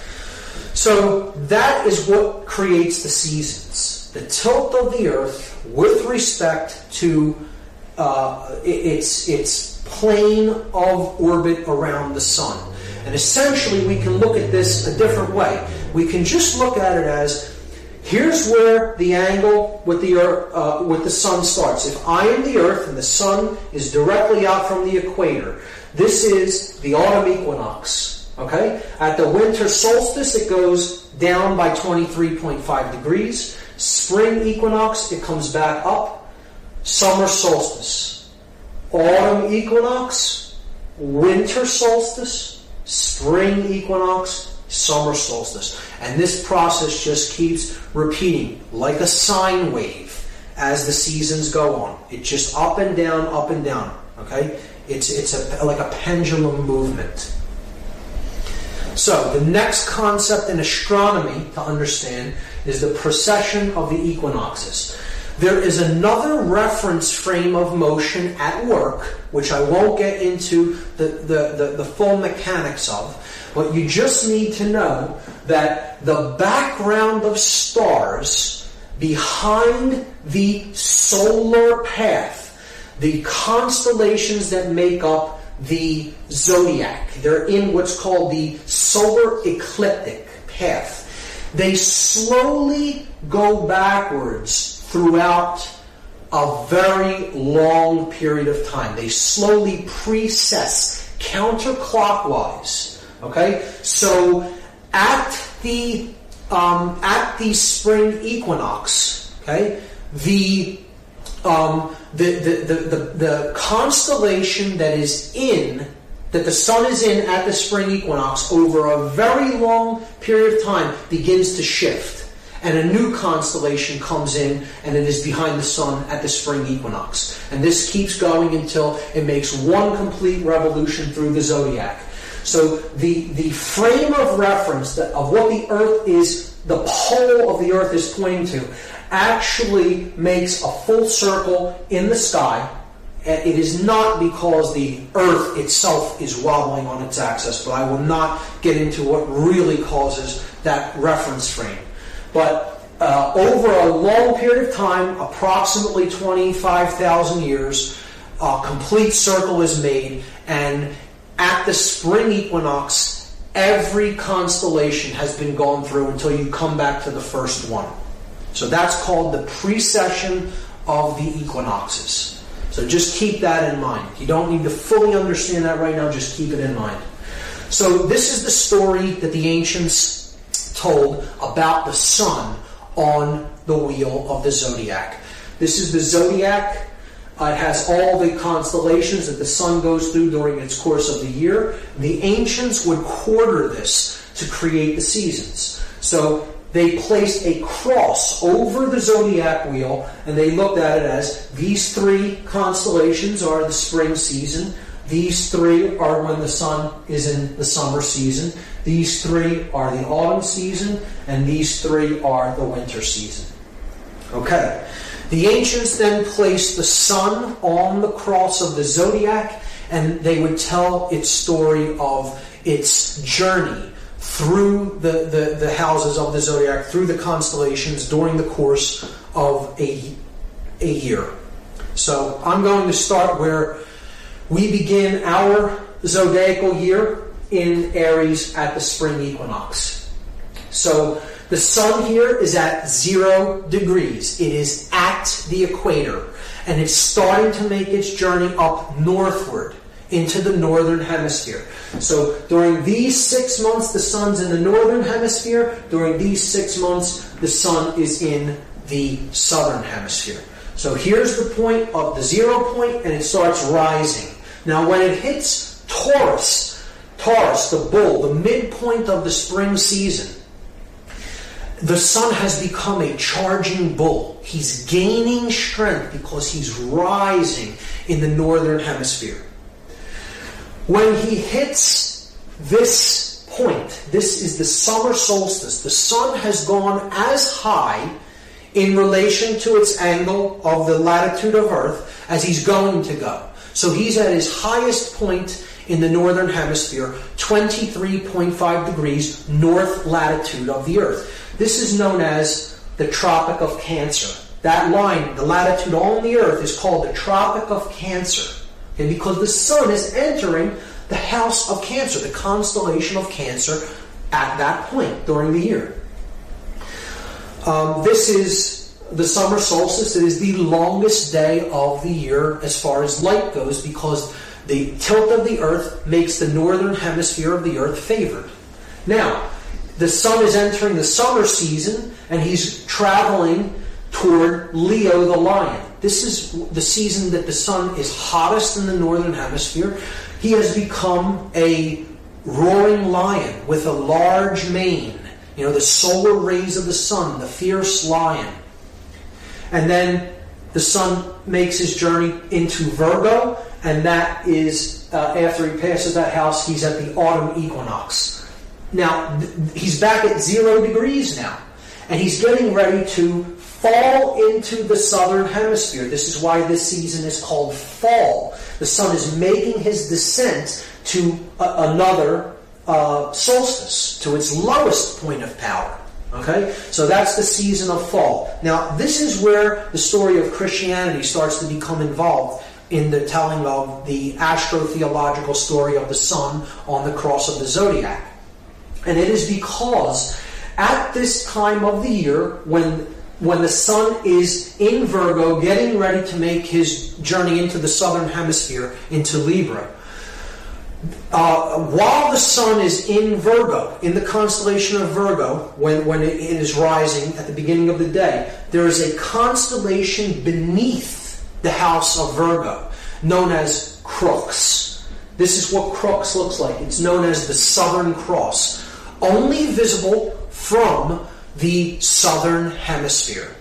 So that is what creates the seasons. The tilt of the earth with respect to uh, its, its plane of orbit around the sun. And essentially we can look at this a different way. We can just look at it as, here's where the angle with the earth, uh, with the sun starts. If I am the earth and the sun is directly out from the equator, this is the autumn equinox. Okay? At the winter solstice, it goes down by twenty-three point five degrees. Spring equinox, it comes back up. Summer solstice. Autumn equinox, winter solstice, spring equinox, summer solstice. And this process just keeps repeating like a sine wave as the seasons go on. It's just up and down, up and down. Okay? It's, it's a, like a pendulum movement. So the next concept in astronomy to understand is the precession of the equinoxes. There is another reference frame of motion at work, which I won't get into the, the, the, the full mechanics of, but you just need to know that the background of stars behind the solar path, the constellations that make up the zodiac, they're in what's called the solar ecliptic path. They slowly go backwards throughout a very long period of time. They slowly precess counterclockwise. Okay, so at the um, at the spring equinox, okay, the um, the, the, the the the constellation that is in that the sun is in at the spring equinox over a very long period of time begins to shift. And a new constellation comes in, and it is behind the sun at the spring equinox. And this keeps going until it makes one complete revolution through the zodiac. So the, the frame of reference that, of what the Earth is, the pole of the Earth is pointing to, actually makes a full circle in the sky. And it is not because the Earth itself is wobbling on its axis, but I will not get into what really causes that reference frame. But uh, over a long period of time, approximately twenty-five thousand years, a complete circle is made, and at the spring equinox, every constellation has been gone through until you come back to the first one. So that's called the precession of the equinoxes. So just keep that in mind. You don't need to fully understand that right now, just keep it in mind. So this is the story that the ancients told about the sun on the wheel of the zodiac. This is the zodiac. Uh, it has all the constellations that the sun goes through during its course of the year. The ancients would quarter this to create the seasons. So they placed a cross over the zodiac wheel, and they looked at it as these three constellations are the spring season. These three are when the sun is in the summer season. These three are the autumn season, and these three are the winter season. Okay. The ancients then placed the sun on the cross of the zodiac, and they would tell its story of its journey through the, the, the houses of the zodiac, through the constellations during the course of a, a year. So I'm going to start where we begin our zodiacal year in Aries at the spring equinox. So the sun here is at zero degrees. It is at the equator, and it's starting to make its journey up northward into the northern hemisphere. So during these six months, the sun's in the northern hemisphere. During these six months, the sun is in the southern hemisphere. So here's the point of the zero point, and it starts rising. Now when it hits Taurus, Taurus, the bull, the midpoint of the spring season, the sun has become a charging bull. He's gaining strength because he's rising in the northern hemisphere. When he hits this point, this is the summer solstice, the sun has gone as high in relation to its angle of the latitude of Earth as he's going to go. So he's at his highest point in the northern hemisphere, twenty-three point five degrees north latitude of the Earth. This is known as the Tropic of Cancer. That line, the latitude on the Earth, is called the Tropic of Cancer. And because the sun is entering the house of Cancer, the constellation of Cancer, at that point during the year. Um, this is the summer solstice. It is the longest day of the year as far as light goes, because the tilt of the Earth makes the northern hemisphere of the Earth favored. Now, the sun is entering the summer season, and he's traveling toward Leo the lion. This is the season that the sun is hottest in the northern hemisphere. He has become a roaring lion with a large mane. You know, the solar rays of the sun, the fierce lion. And then the sun makes his journey into Virgo, and that is, uh, after he passes that house, he's at the autumn equinox. now th- he's back at zero degrees now, and he's getting ready to fall into the southern hemisphere. This is why this season is called fall. The sun is making his descent to a- another uh, solstice, to its lowest point of power. Okay? So that's the season of fall. Now, this is where the story of Christianity starts to become involved in the telling of the astrotheological story of the sun on the cross of the zodiac. And it is because at this time of the year, when when the sun is in Virgo, getting ready to make his journey into the southern hemisphere, into Libra, uh, while the sun is in Virgo, in the constellation of Virgo, when, when it is rising at the beginning of the day, there is a constellation beneath the house of Virgo, known as Crux. This is what Crux looks like. It's known as the Southern Cross, only visible from the southern hemisphere.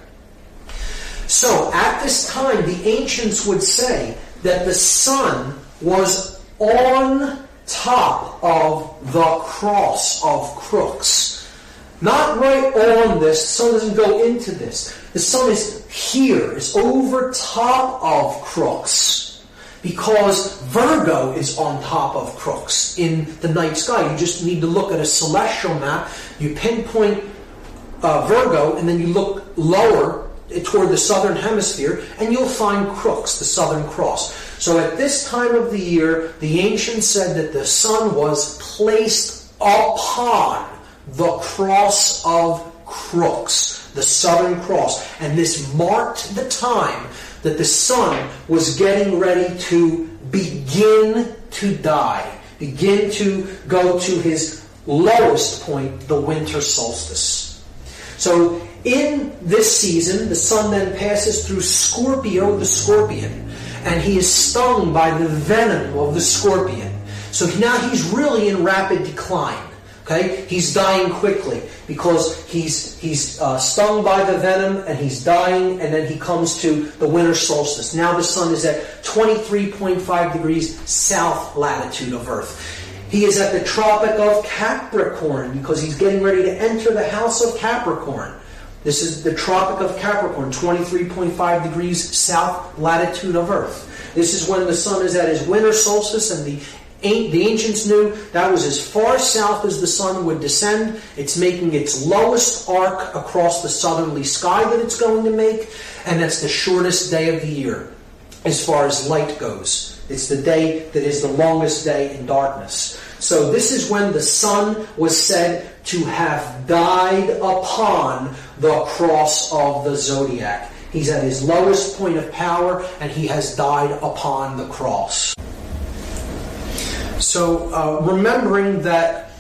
So, at this time, the ancients would say that the sun was on top of the cross of Crux. Not right on this. The sun doesn't go into this. The sun is here, is over top of Crux, because Virgo is on top of Crux in the night sky. You just need to look at a celestial map. You pinpoint uh, Virgo, and then you look lower toward the southern hemisphere, and you'll find Crux, the Southern Cross. So at this time of the year, the ancients said that the sun was placed upon the cross of Crux, the Southern Cross. And this marked the time that the sun was getting ready to begin to die, begin to go to his lowest point, the winter solstice. So in this season, the sun then passes through Scorpio the scorpion, and he is stung by the venom of the scorpion. So now he's really in rapid decline. Okay, he's dying quickly because he's he's uh, stung by the venom and he's dying, and then he comes to the winter solstice. Now the sun is at twenty-three point five degrees south latitude of Earth. He is at the Tropic of Capricorn because he's getting ready to enter the house of Capricorn. This is the Tropic of Capricorn, twenty-three point five degrees south latitude of Earth. This is when the sun is at his winter solstice, and the The ancients knew that was as far south as the sun would descend. It's making its lowest arc across the southerly sky that it's going to make, and that's the shortest day of the year as far as light goes. It's the day that is the longest day in darkness. So this is when the sun was said to have died upon the cross of the zodiac. He's at his lowest point of power, and he has died upon the cross. So, uh, remembering that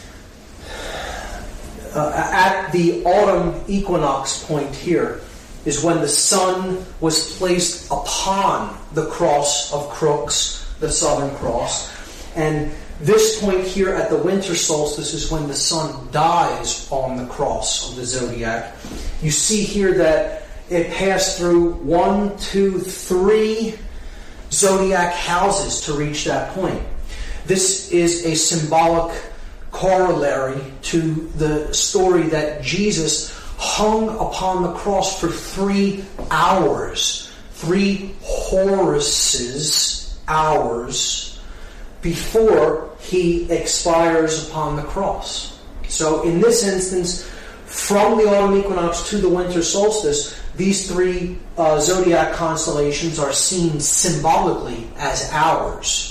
uh, at the autumn equinox point here is when the sun was placed upon the cross of Crux, the Southern Cross. And this point here at the winter solstice is when the sun dies on the cross of the zodiac. You see here that it passed through one, two, three zodiac houses to reach that point. This is a symbolic corollary to the story that Jesus hung upon the cross for three hours, three Horuses hours before he expires upon the cross. So in this instance, from the autumn equinox to the winter solstice, these three uh, zodiac constellations are seen symbolically as hours.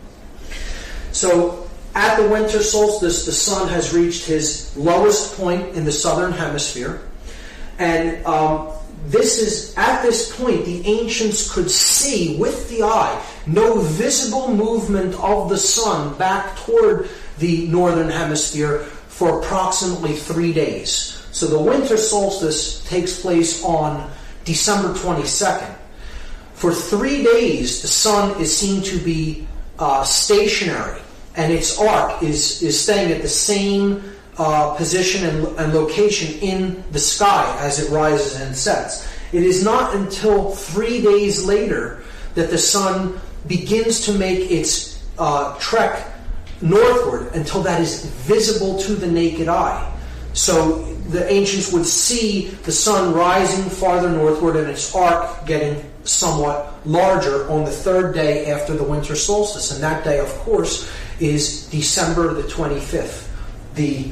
So, at the winter solstice, the sun has reached his lowest point in the southern hemisphere. And um, this is, at this point, the ancients could see with the eye no visible movement of the sun back toward the northern hemisphere for approximately three days. So the winter solstice takes place on December twenty-second. For three days, the sun is seen to be uh, stationary, and its arc is, is staying at the same uh, position and, and location in the sky as it rises and sets. It is not until three days later that the sun begins to make its uh, trek northward until that is visible to the naked eye. So the ancients would see the sun rising farther northward and its arc getting somewhat larger on the third day after the winter solstice. And that day, of course, is December the twenty-fifth, the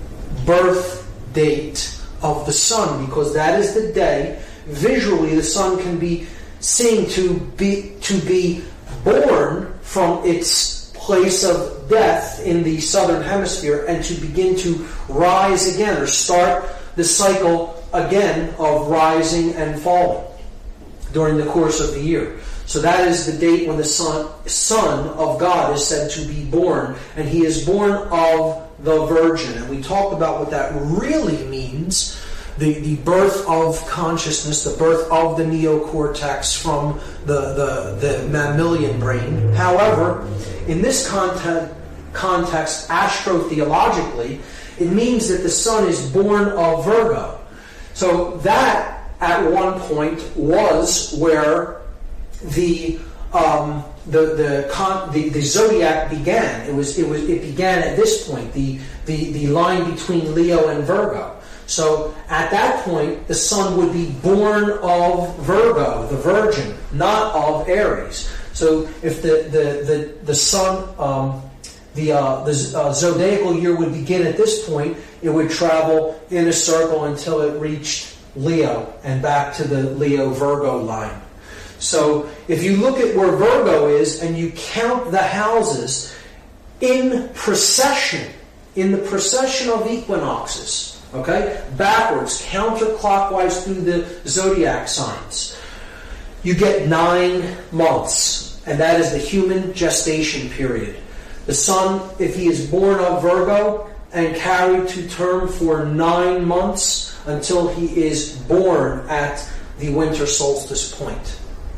birth date of the sun, because that is the day visually the sun can be seen to be to be born from its place of death in the southern hemisphere and to begin to rise again, or start the cycle again of rising and falling during the course of the year. So that is the date when the son, son of God is said to be born, and he is born of the Virgin. And we talked about what that really means, the, the birth of consciousness, the birth of the neocortex from the, the, the mammalian brain. However, in this context, context, astrotheologically, it means that the sun is born of Virgo. So that, at one point, was where the um, the the, con- the the zodiac began. It was it was it began at this point, the the the line between Leo and Virgo. So at that point, the sun would be born of Virgo, the Virgin, not of Aries. So if the the the the sun um, the uh, the uh, zodiacal year would begin at this point, it would travel in a circle until it reached Leo and back to the Leo-Virgo line. So if you look at where Virgo is and you count the houses in procession, in the procession of equinoxes, okay, backwards, counterclockwise through the zodiac signs, you get nine months, and that is the human gestation period. The sun, if he is born of Virgo and carried to term for nine months until he is born at the winter solstice point.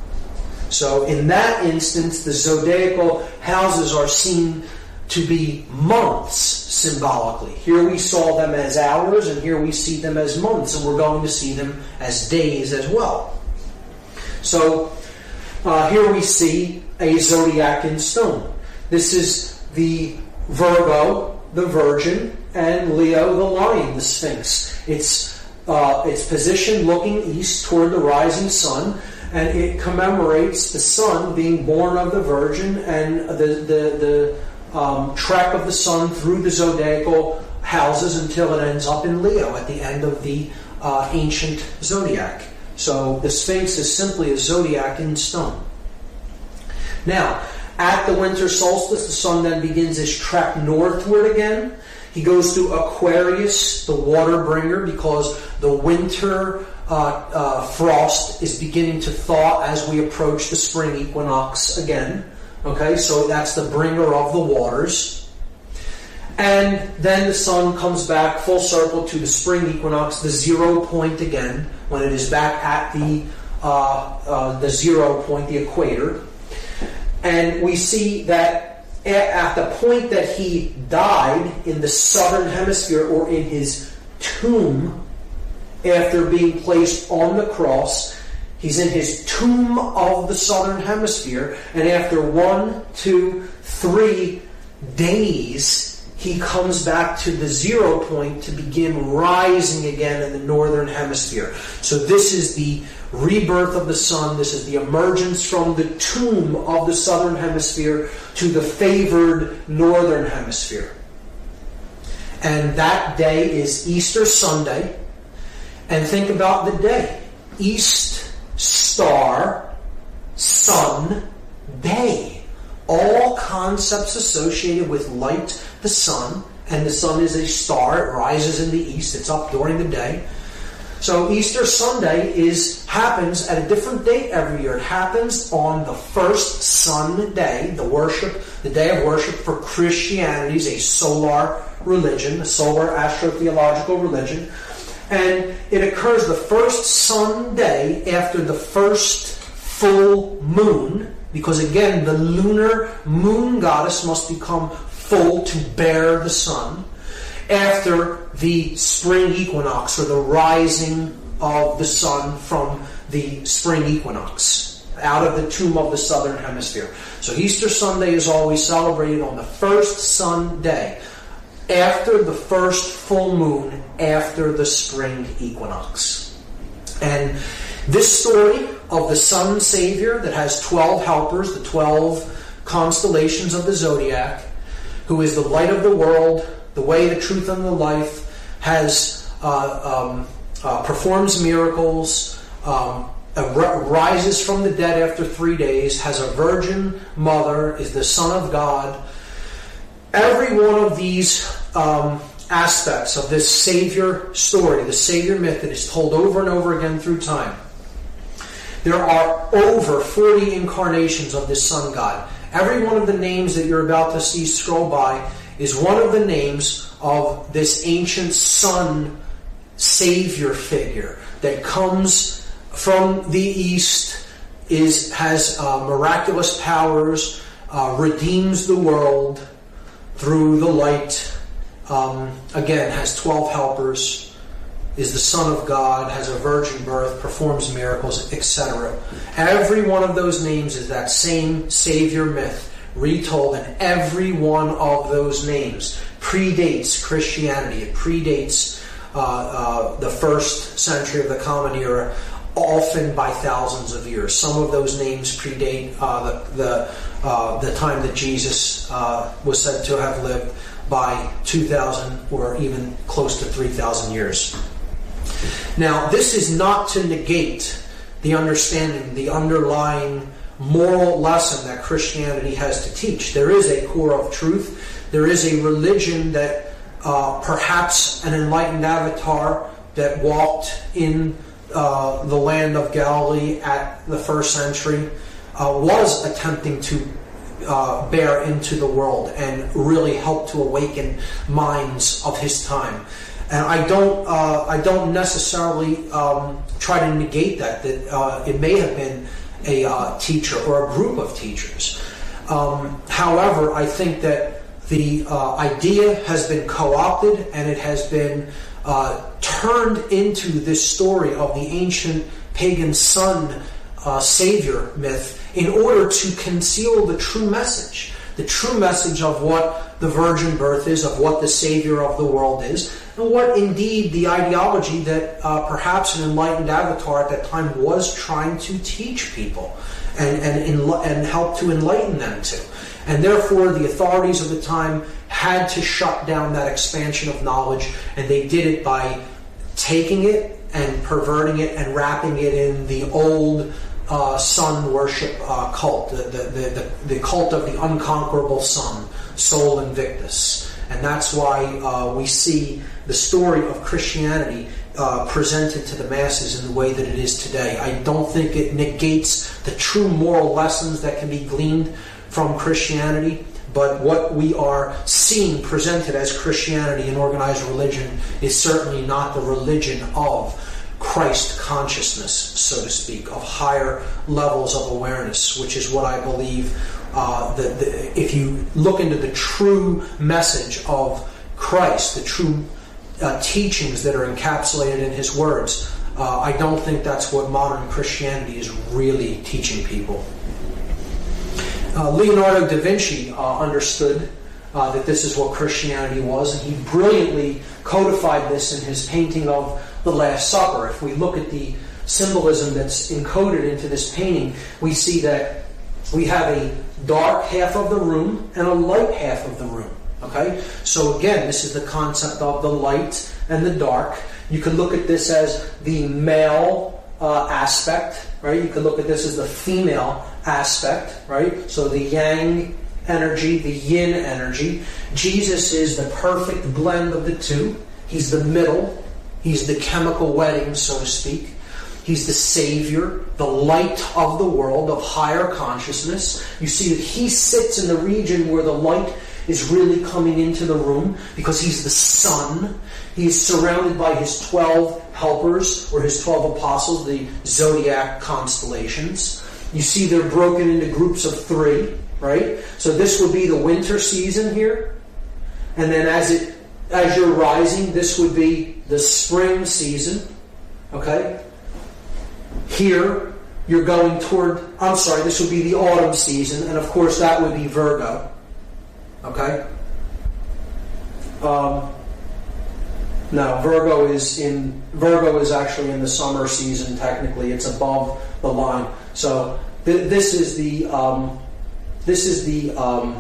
So in that instance, the zodiacal houses are seen to be months symbolically. Here we saw them as hours, and here we see them as months, and we're going to see them as days as well. So uh, here we see a zodiac in stone. This is the Virgo, the Virgin, and Leo, the Lion, the Sphinx. It's uh, its position looking east toward the rising sun, and it commemorates the sun being born of the Virgin and the the, the um, trek of the sun through the zodiacal houses until it ends up in Leo at the end of the uh, ancient zodiac. So the Sphinx is simply a zodiac in stone. Now, at the winter solstice, the sun then begins his trek northward again. He goes to Aquarius, the water bringer, because the winter uh, uh, frost is beginning to thaw as we approach the spring equinox again. Okay, so that's the bringer of the waters. And then the sun comes back full circle to the spring equinox, the zero point again, when it is back at the uh, uh, the zero point, the equator. And we see that at the point that he died in the southern hemisphere, or in his tomb, after being placed on the cross, he's in his tomb of the southern hemisphere, and after one, two, three days, he comes back to the zero point to begin rising again in the northern hemisphere. So this is the rebirth of the sun. This is the emergence from the tomb of the southern hemisphere to the favored northern hemisphere. And that day is Easter Sunday. And think about the day. East, star, sun, day. All concepts associated with light, the sun, and the sun is a star. It rises in the east. It's up during the day. So Easter Sunday is happens at a different date every year. It happens on the first sun day, the worship, the day of worship for Christianity, is a solar religion, a solar astrotheological religion. And it occurs the first sun day after the first full moon, because again, the lunar moon goddess must become full to bear the sun, after the spring equinox, or the rising of the sun from the spring equinox. out of the tomb of the southern hemisphere. So Easter Sunday is always celebrated on the first Sunday after the first full moon after the spring equinox. And this story of the sun savior that has twelve helpers, the twelve constellations of the zodiac, who is the light of the world, the way, the truth, and the life, has uh, um, uh, performs miracles, um, uh, rises from the dead after three days, has a virgin mother, is the Son of God. Every one of these um, aspects of this Savior story, the Savior myth that is told over and over again through time, there are over forty incarnations of this sun god. Every one of the names that you're about to see scroll by is one of the names of this ancient sun savior figure that comes from the east, is has uh, miraculous powers, uh, redeems the world through the light, um, again has twelve helpers, is the Son of God, has a virgin birth, performs miracles, et cetera. Every one of those names is that same Savior myth retold, and every one of those names predates Christianity. It predates uh, uh, the first century of the Common Era, often by thousands of years. Some of those names predate uh, the the, uh, the time that Jesus uh, was said to have lived by two thousand or even close to three thousand years. Now, this is not to negate the understanding, the underlying moral lesson that Christianity has to teach. There is a core of truth. There is a religion that uh, perhaps an enlightened avatar that walked in uh, the land of Galilee at the first century uh, was attempting to uh, bear into the world and really help to awaken minds of his time. And I don't, uh, I don't necessarily um, try to negate that. That uh, it may have been a uh, teacher or a group of teachers. Um, however, I think that the uh, idea has been co-opted and it has been uh, turned into this story of the ancient pagan sun uh, savior myth in order to conceal the true message, the true message of what the virgin birth is, of what the Savior of the world is, and what indeed the ideology that uh, perhaps an enlightened avatar at that time was trying to teach people and, and, and help to enlighten them to. And therefore the authorities of the time had to shut down that expansion of knowledge, and they did it by taking it and perverting it and wrapping it in the old uh, sun worship uh, cult, the, the, the, the cult of the unconquerable sun, Sol Invictus. And that's why uh, we see the story of Christianity uh, presented to the masses in the way that it is today. I don't think it negates the true moral lessons that can be gleaned from Christianity, but what we are seeing presented as Christianity and organized religion is certainly not the religion of Christ consciousness, so to speak, of higher levels of awareness, which is what I believe uh, that the, if you look into the true message of Christ, the true uh, teachings that are encapsulated in his words, uh, I don't think that's what modern Christianity is really teaching people. Uh, Leonardo da Vinci uh, understood uh, that this is what Christianity was, and he brilliantly codified this in his painting of The Last Supper. If we look at the symbolism that's encoded into this painting, we see that we have a dark half of the room and a light half of the room. Okay? So again, this is the concept of the light and the dark. You could look at this as the male uh, aspect, right? You could look at this as the female aspect, right? So the yang energy, the yin energy. Jesus is the perfect blend of the two. He's the middle. He's the chemical wedding, so to speak. He's the Savior, the light of the world, of higher consciousness. You see that he sits in the region where the light is really coming into the room because he's the sun. He is surrounded by his twelve helpers, or his twelve apostles, the zodiac constellations. You see they're broken into groups of three, right? So this would be the winter season here. And then as it as you're rising, this would be the spring season. Okay? Here you're going toward, I'm sorry, this would be the autumn season, and of course that would be Virgo. Okay? Um, no, Virgo is in, Virgo is actually in the summer season, technically. It's above the line. So th- this is the, um, this is the um,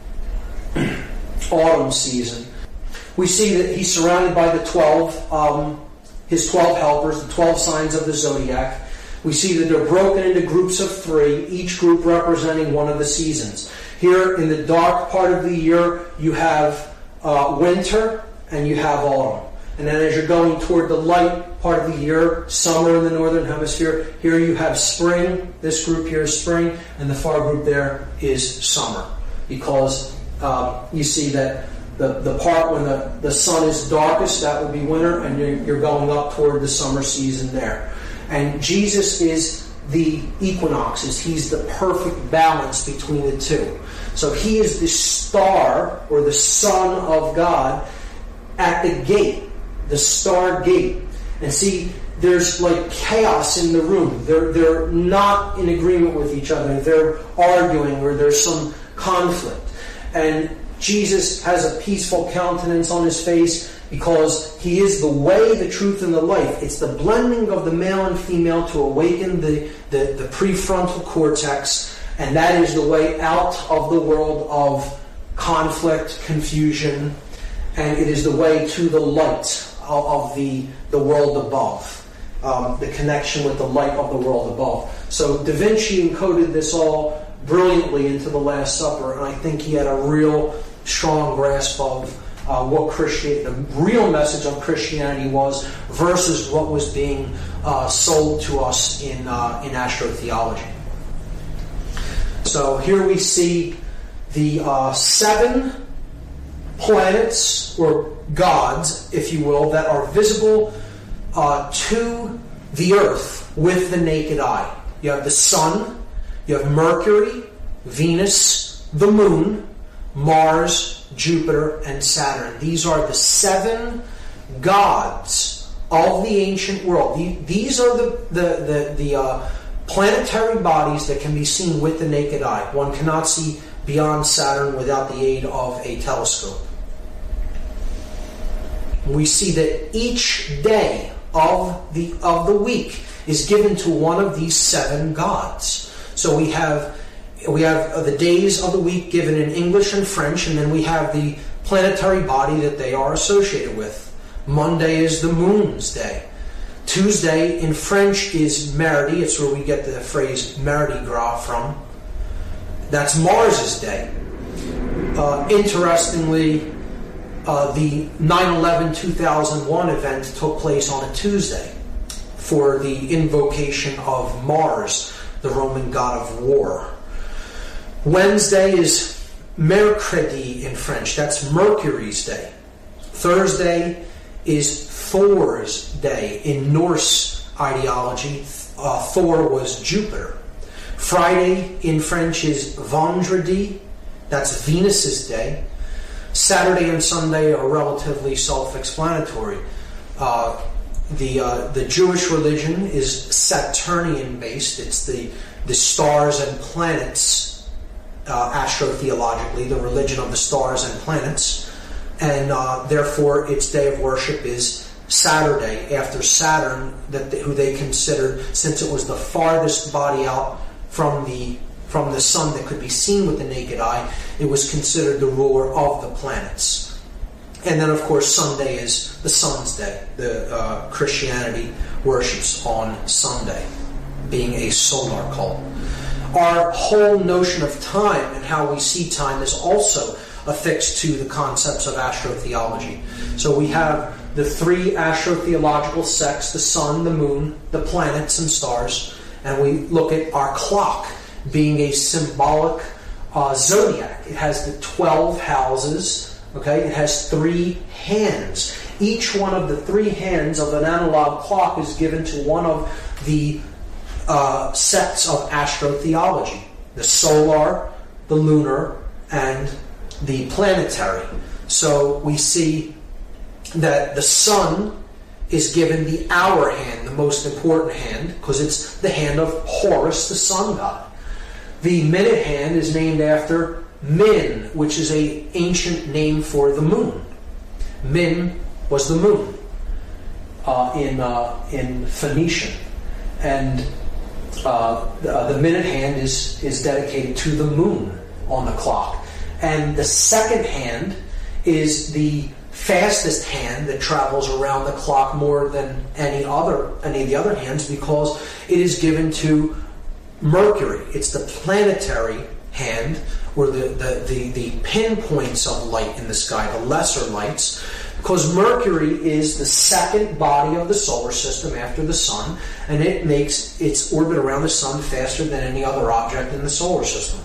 autumn season. We see that he's surrounded by the twelve, um, his twelve helpers, the twelve signs of the zodiac. We see that they're broken into groups of three, each group representing one of the seasons. Here in the dark part of the year, you have uh, winter and you have autumn. And then as you're going toward the light part of the year, summer in the northern hemisphere, here you have spring. This group here is spring, and the far group there is summer. Because uh, you see that The, the part when the, the sun is darkest, that would be winter, and you're, you're going up toward the summer season there. And Jesus is the equinoxes. He's the perfect balance between the two. So he is the star, or the Son of God, at the gate, the star gate. And see, there's like chaos in the room. They're, they're not in agreement with each other. They're arguing, or there's some conflict. And Jesus has a peaceful countenance on his face because he is the way, the truth, and the life. It's the blending of the male and female to awaken the, the, the prefrontal cortex, and that is the way out of the world of conflict, confusion, and it is the way to the light of, of the, the world above, um, the connection with the light of the world above. So Da Vinci encoded this all brilliantly into the Last Supper, and I think he had a real strong grasp of uh, what Christian, the real message of Christianity was versus what was being uh, sold to us in uh, in astrotheology. So here we see the uh, seven planets, or gods, if you will, that are visible uh, to the earth with the naked eye. You have the sun, you have Mercury, Venus, the moon, Mars, Jupiter, and Saturn. These are the seven gods of the ancient world. These are the the the, the uh, planetary bodies that can be seen with the naked eye. One cannot see beyond Saturn without the aid of a telescope. We see that each day of the of the week is given to one of these seven gods. So we have we have the days of the week given in English and French, and then we have the planetary body that they are associated with. Monday is the moon's day. Tuesday in French is Mardi. It's where we get the phrase Mardi Gras from. That's Mars's day. Uh, interestingly, uh, the nine eleven two thousand one event took place on a Tuesday for the invocation of Mars, the Roman god of war. Wednesday is Mercredi in French. That's Mercury's day. Thursday is Thor's day. In Norse ideology, uh, Thor was Jupiter. Friday in French is Vendredi. That's Venus's day. Saturday and Sunday are relatively self-explanatory. Uh, the uh, the Jewish religion is Saturnian based. It's the the stars and planets, uh, astrotheologically, the religion of the stars and planets, and uh, therefore its day of worship is Saturday after Saturn, that they, who they considered, since it was the farthest body out from the from the sun that could be seen with the naked eye, it was considered the ruler of the planets. And then, of course, Sunday is the sun's day. The uh, Christianity worships on Sunday, being a solar cult. Our whole notion of time and how we see time is also affixed to the concepts of astrotheology. So we have the three astrotheological sects: the sun, the moon, the planets and stars. And we look at our clock being a symbolic uh, zodiac. It has the twelve houses. Okay, it has three hands. Each one of the three hands of an analog clock is given to one of the uh, sets of astrotheology: the solar, the lunar, and the planetary. So we see that the sun is given the hour hand, the most important hand, because it's the hand of Horus, the sun god. The minute hand is named after Min, which is an ancient name for the moon. Min was the moon uh, in uh, in Phoenician, and uh, the, the minute hand is is dedicated to the moon on the clock. And the second hand is the fastest hand that travels around the clock more than any other any of the other hands, because it is given to Mercury. It's the planetary hand, or the, the, the, the pinpoints of light in the sky, the lesser lights, because Mercury is the second body of the solar system after the sun, and it makes its orbit around the sun faster than any other object in the solar system.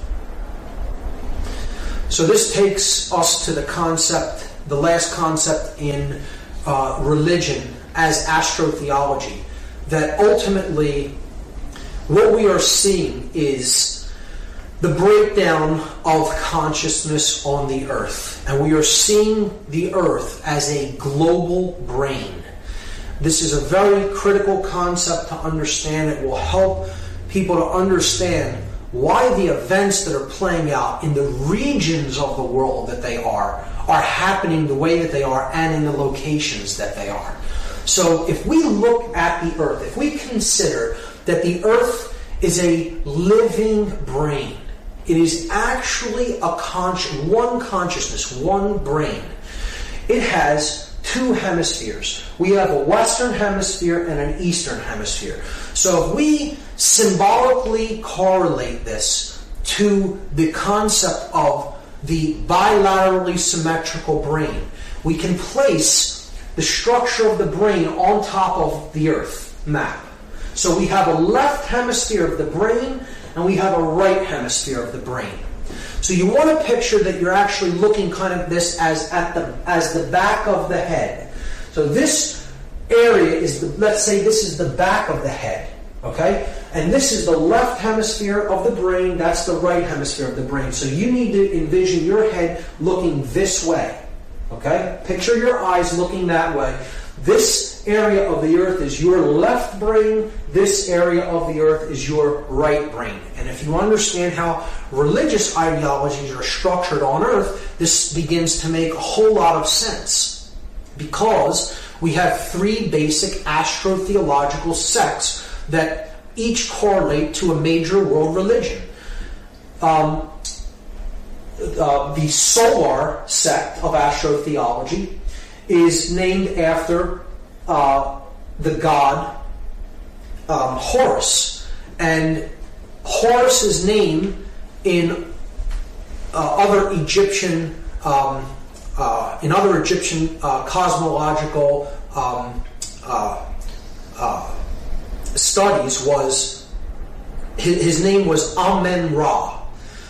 So this takes us to the concept, the last concept in uh, religion as astrotheology, that ultimately what we are seeing is the breakdown of consciousness on the earth. And we are seeing the earth as a global brain. This is a very critical concept to understand. It will help people to understand why the events that are playing out in the regions of the world that they are are happening the way that they are, and in the locations that they are. So if we look at the earth, if we consider that the earth is a living brain, it is actually a con- one consciousness, one brain. It has two hemispheres. We have a Western hemisphere and an Eastern hemisphere. So if we symbolically correlate this to the concept of the bilaterally symmetrical brain, we can place the structure of the brain on top of the Earth map. So we have a left hemisphere of the brain, and we have a right hemisphere of the brain. So you want to picture that you're actually looking kind of this as at the as the back of the head. So this area is the, let's say this is the back of the head, okay? And this is the left hemisphere of the brain, that's the right hemisphere of the brain. So you need to envision your head looking this way, okay? Picture your eyes looking that way. This area of the earth is your left brain. This area of the earth is your right brain. And if you understand how religious ideologies are structured on earth, this begins to make a whole lot of sense. Because we have three basic astrotheological sects that each correlate to a major world religion. Um, uh, the solar sect of astrotheology is named after uh, the god um, Horus. And Horus's name in uh, other Egyptian um, uh, in other Egyptian uh, cosmological um, uh, uh, studies was his, his name was Amen-Ra.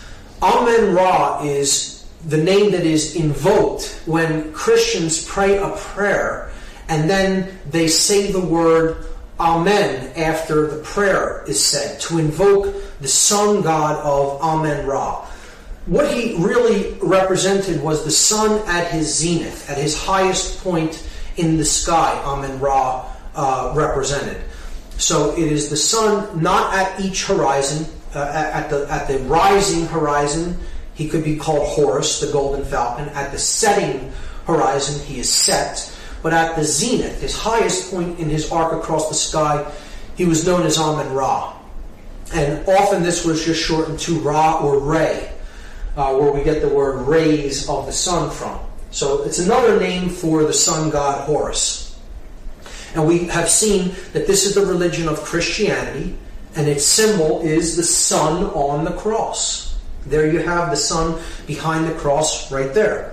Amen-Ra is the name that is invoked when Christians pray a prayer and then they say the word Amen after the prayer is said, to invoke the sun god of Amen-Ra. What he really represented was the sun at his zenith, at his highest point in the sky, Amen-Ra uh, represented. So it is the sun not at each horizon, uh, at the at the rising horizon. He could be called Horus, the golden falcon. At the setting horizon, he is set. But at the zenith, his highest point in his arc across the sky, he was known as Amen-Ra. And often this was just shortened to Ra or Ray, uh, where we get the word rays of the sun from. So it's another name for the sun god Horus. And we have seen that this is the religion of Christianity, and its symbol is the sun on the cross. There you have the sun behind the cross right there.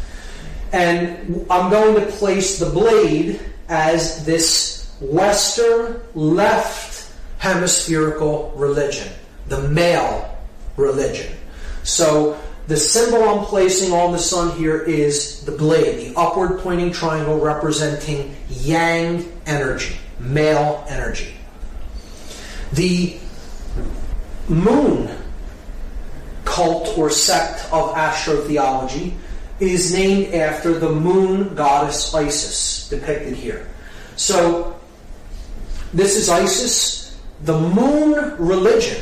And I'm going to place the blade as this Western left hemispherical religion, the male religion. So the symbol I'm placing on the sun here is the blade, the upward pointing triangle representing yang energy, male energy. The moon cult or sect of astrotheology is named after the moon goddess Isis, depicted here. So this is Isis. The moon religion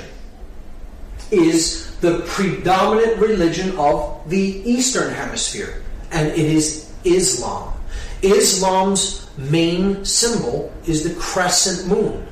is the predominant religion of the Eastern Hemisphere, and it is Islam. Islam's main symbol is the crescent moon.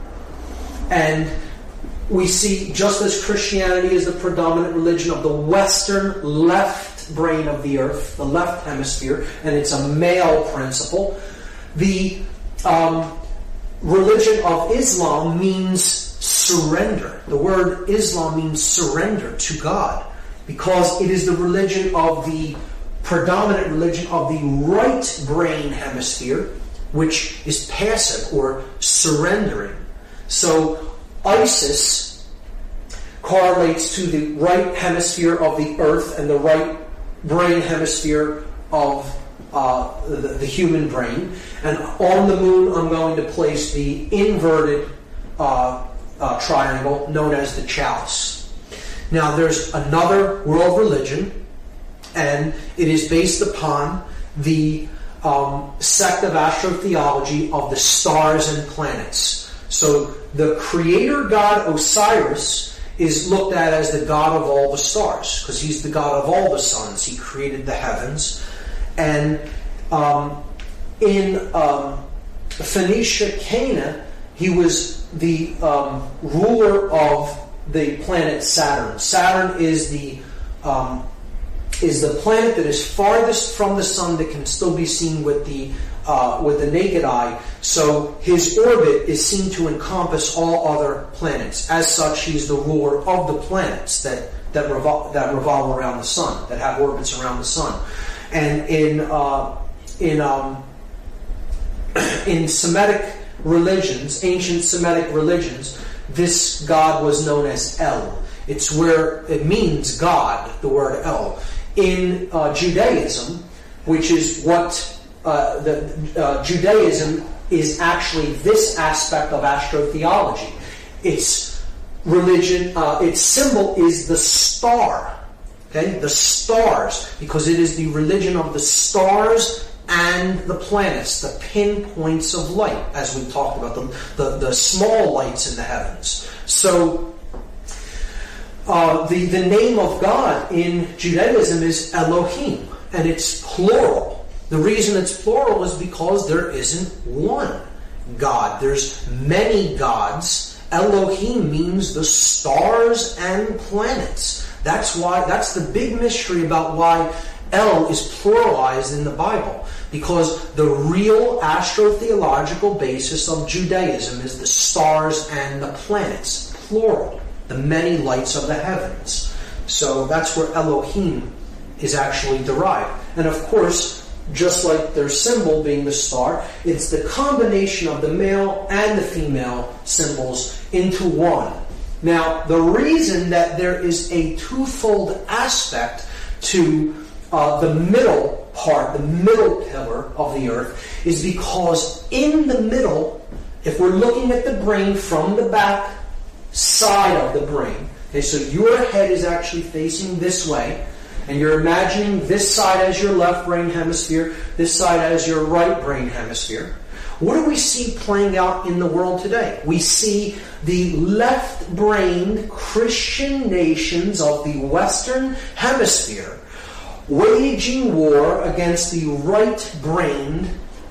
And we see, just as Christianity is the predominant religion of the Western left brain of the earth, the left hemisphere, and it's a male principle, the um, religion of Islam means surrender. The word Islam means surrender to God, because it is the religion of the predominant religion of the right brain hemisphere, which is passive or surrendering. So Isis correlates to the right hemisphere of the earth and the right brain hemisphere of uh, the, the human brain. And on the moon, I'm going to place the inverted uh, uh, triangle known as the chalice. Now, there's another world religion, and it is based upon the um, sect of astrotheology of the stars and planets. So the creator god Osiris is looked at as the god of all the stars, because he's the god of all the suns. He created the heavens. And um, in um, Phoenicia, Cana, he was the um, ruler of the planet Saturn. Saturn is the um, is the planet that is farthest from the sun that can still be seen with the uh, with the naked eye. So his orbit is seen to encompass all other planets. As such, he's the ruler of the planets that that revolve that revolve around the sun, that have orbits around the sun. And in uh, in um, in Semitic religions, ancient Semitic religions, this god was known as El. It's where it means God, the word El. In uh, Judaism, which is what uh, the uh, Judaism is actually this aspect of astrotheology. Its religion, uh, its symbol is the star. Okay, the stars, because it is the religion of the stars and the planets, the pinpoints of light, as we talked about, the, the, the small lights in the heavens. So, uh, the, the name of God in Judaism is Elohim, and it's plural. The reason it's plural is because there isn't one God. There's many gods. Elohim means the stars and planets. That's why, that's the big mystery about why El is pluralized in the Bible. Because the real astrotheological basis of Judaism is the stars and the planets, plural, the many lights of the heavens. So that's where Elohim is actually derived. And of course, just like their symbol being the star, it's the combination of the male and the female symbols into one. Now, the reason that there is a twofold aspect to uh, the middle part, the middle pillar of the earth, is because in the middle, if we're looking at the brain from the back side of the brain, okay, so your head is actually facing this way, and you're imagining this side as your left brain hemisphere, this side as your right brain hemisphere. What do we see playing out in the world today? We see the left-brained Christian nations of the Western Hemisphere waging war against the right-brained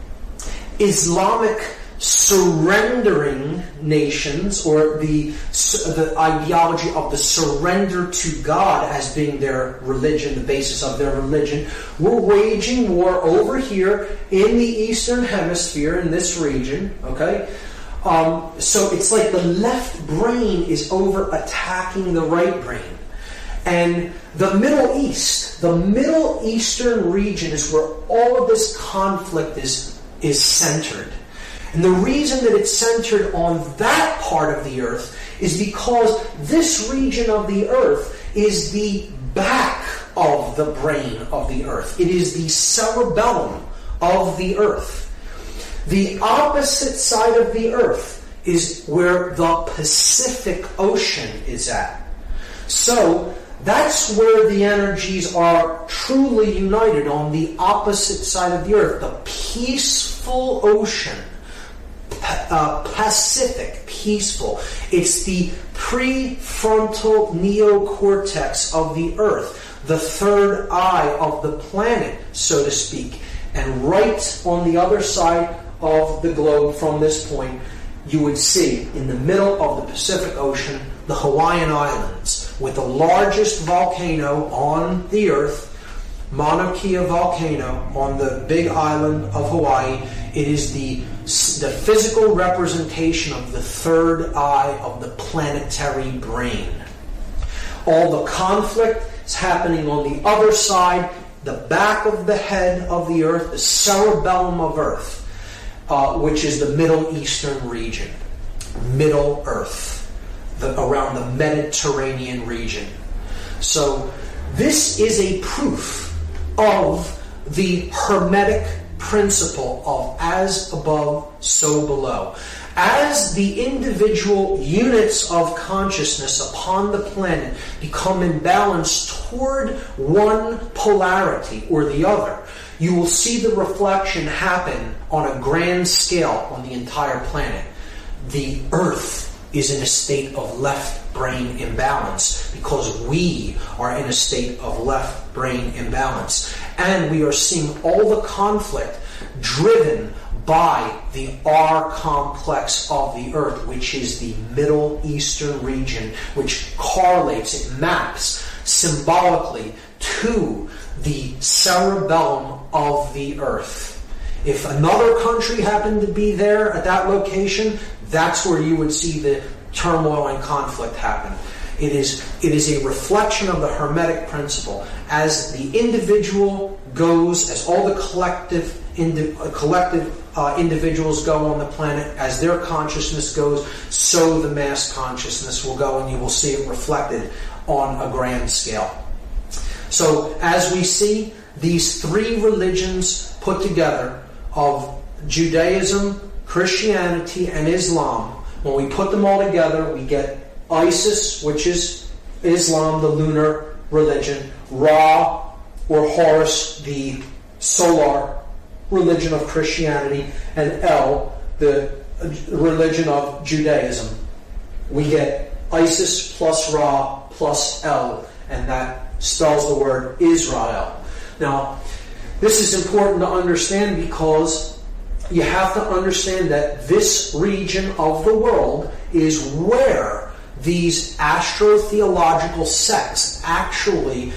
Islamic surrendering nations, or the, the ideology of the surrender to God as being their religion, the basis of their religion. We're waging war over here in the Eastern Hemisphere, in this region, okay? Um, so it's like the left brain is over attacking the right brain. And the Middle East, the Middle Eastern region is where all of this conflict is, is centered. And the reason that it's centered on that part of the earth is because this region of the earth is the back of the brain of the earth. It is the cerebellum of the earth. The opposite side of the earth is where the Pacific Ocean is at. So that's where the energies are truly united, on the opposite side of the earth, the peaceful ocean. uh, pacific, peaceful. It's the prefrontal neocortex of the earth, the third eye of the planet, so to speak. And right on the other side of the globe from this point, you would see in the middle of the Pacific Ocean the Hawaiian Islands, with the largest volcano on the earth, Mauna Kea volcano on the big island of Hawaii. It is the, the physical representation of the third eye of the planetary brain. All the conflict is happening on the other side, the back of the head of the earth, the cerebellum of earth, uh, which is the Middle Eastern region, Middle Earth, the, around the Mediterranean region. So this is a proof of the Hermetic principle of as above, so below. As the individual units of consciousness upon the planet become imbalanced toward one polarity or the other, you will see the reflection happen on a grand scale on the entire planet. The Earth is in a state of left brain imbalance because we are in a state of left brain imbalance. And we are seeing all the conflict driven by the R complex of the earth, which is the Middle Eastern region, which correlates, it maps symbolically to the cerebellum of the earth. If another country happened to be there at that location, that's where you would see the turmoil and conflict happen. It is, it is a reflection of the Hermetic principle. As the individual goes, as all the collective, indi- collective uh, individuals go on the planet, as their consciousness goes, so the mass consciousness will go, and you will see it reflected on a grand scale. So, as we see these three religions put together of Judaism, Christianity, and Islam, when we put them all together, we get Isis, which is Islam, the lunar religion, Ra, or Horus, the solar religion of Christianity, and El, the religion of Judaism. We get Isis plus Ra plus El, and that spells the word Israel. Now, this is important to understand because you have to understand that this region of the world is where these astrotheological sects actually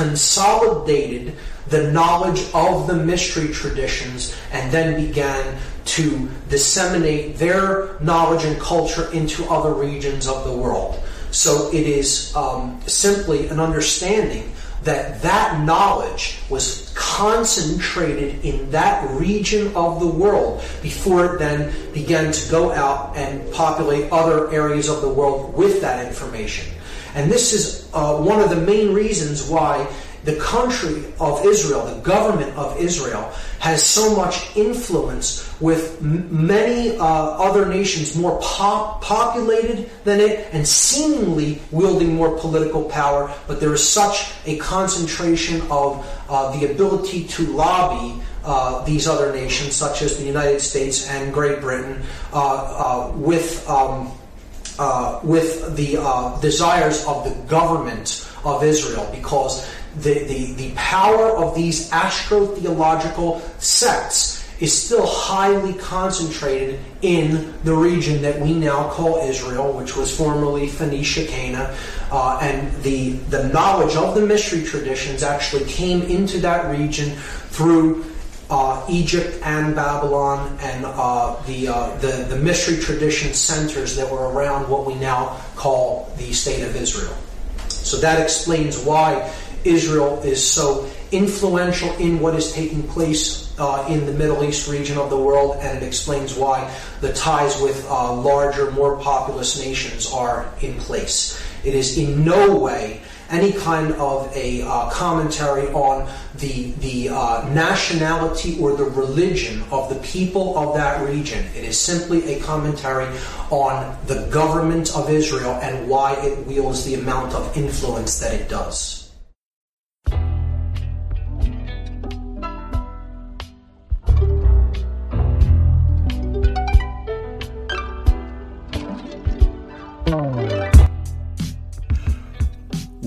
consolidated the knowledge of the mystery traditions and then began to disseminate their knowledge and culture into other regions of the world. So it is um, simply an understanding that that knowledge was concentrated in that region of the world before it then began to go out and populate other areas of the world with that information. And this is uh, one of the main reasons why the country of Israel, the government of Israel, has so much influence with m- many uh, other nations more pop- populated than it and seemingly wielding more political power, but there is such a concentration of uh, the ability to lobby uh, these other nations, such as the United States and Great Britain, uh, uh, with um, uh, with the uh, desires of the government of Israel, because The, the, the power of these astrotheological sects is still highly concentrated in the region that we now call Israel, which was formerly Phoenicia, Cana, uh, and the, the knowledge of the mystery traditions actually came into that region through uh, Egypt and Babylon and uh, the, uh, the, the mystery tradition centers that were around what we now call the State of Israel. So that explains why Israel is so influential in what is taking place uh, in the Middle East region of the world, and it explains why the ties with uh, larger, more populous nations are in place. It is in no way any kind of a uh, commentary on the, the uh, nationality or the religion of the people of that region. It is simply a commentary on the government of Israel and why it wields the amount of influence that it does.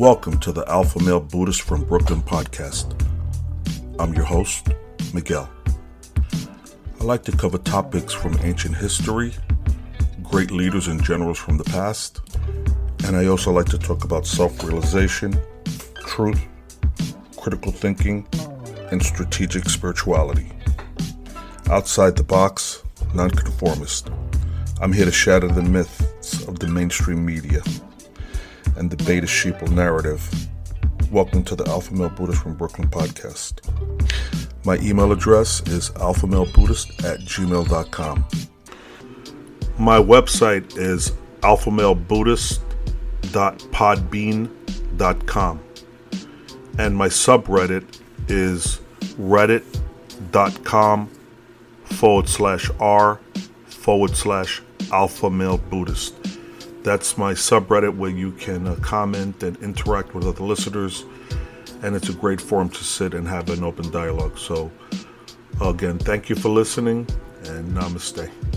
Welcome to the Alpha Male Buddhist from Brooklyn podcast. I'm your host, Miguel. I like to cover topics from ancient history, great leaders and generals from the past, and I also like to talk about self-realization, truth, critical thinking, and strategic spirituality. Outside the box, nonconformist. I'm here to shatter the myths of the mainstream media and the beta sheeple narrative. Welcome to the Alpha Male Buddhist from Brooklyn podcast. My email address is alphamalebuddhist at gmail dot com. My website is alphamalebuddhist dot podbean dot com. And my subreddit is reddit.com forward slash r forward slash alpha male Buddhist. That's my subreddit where you can uh, comment and interact with other listeners, and it's a great forum to sit and have an open dialogue. So, again, thank you for listening, and namaste.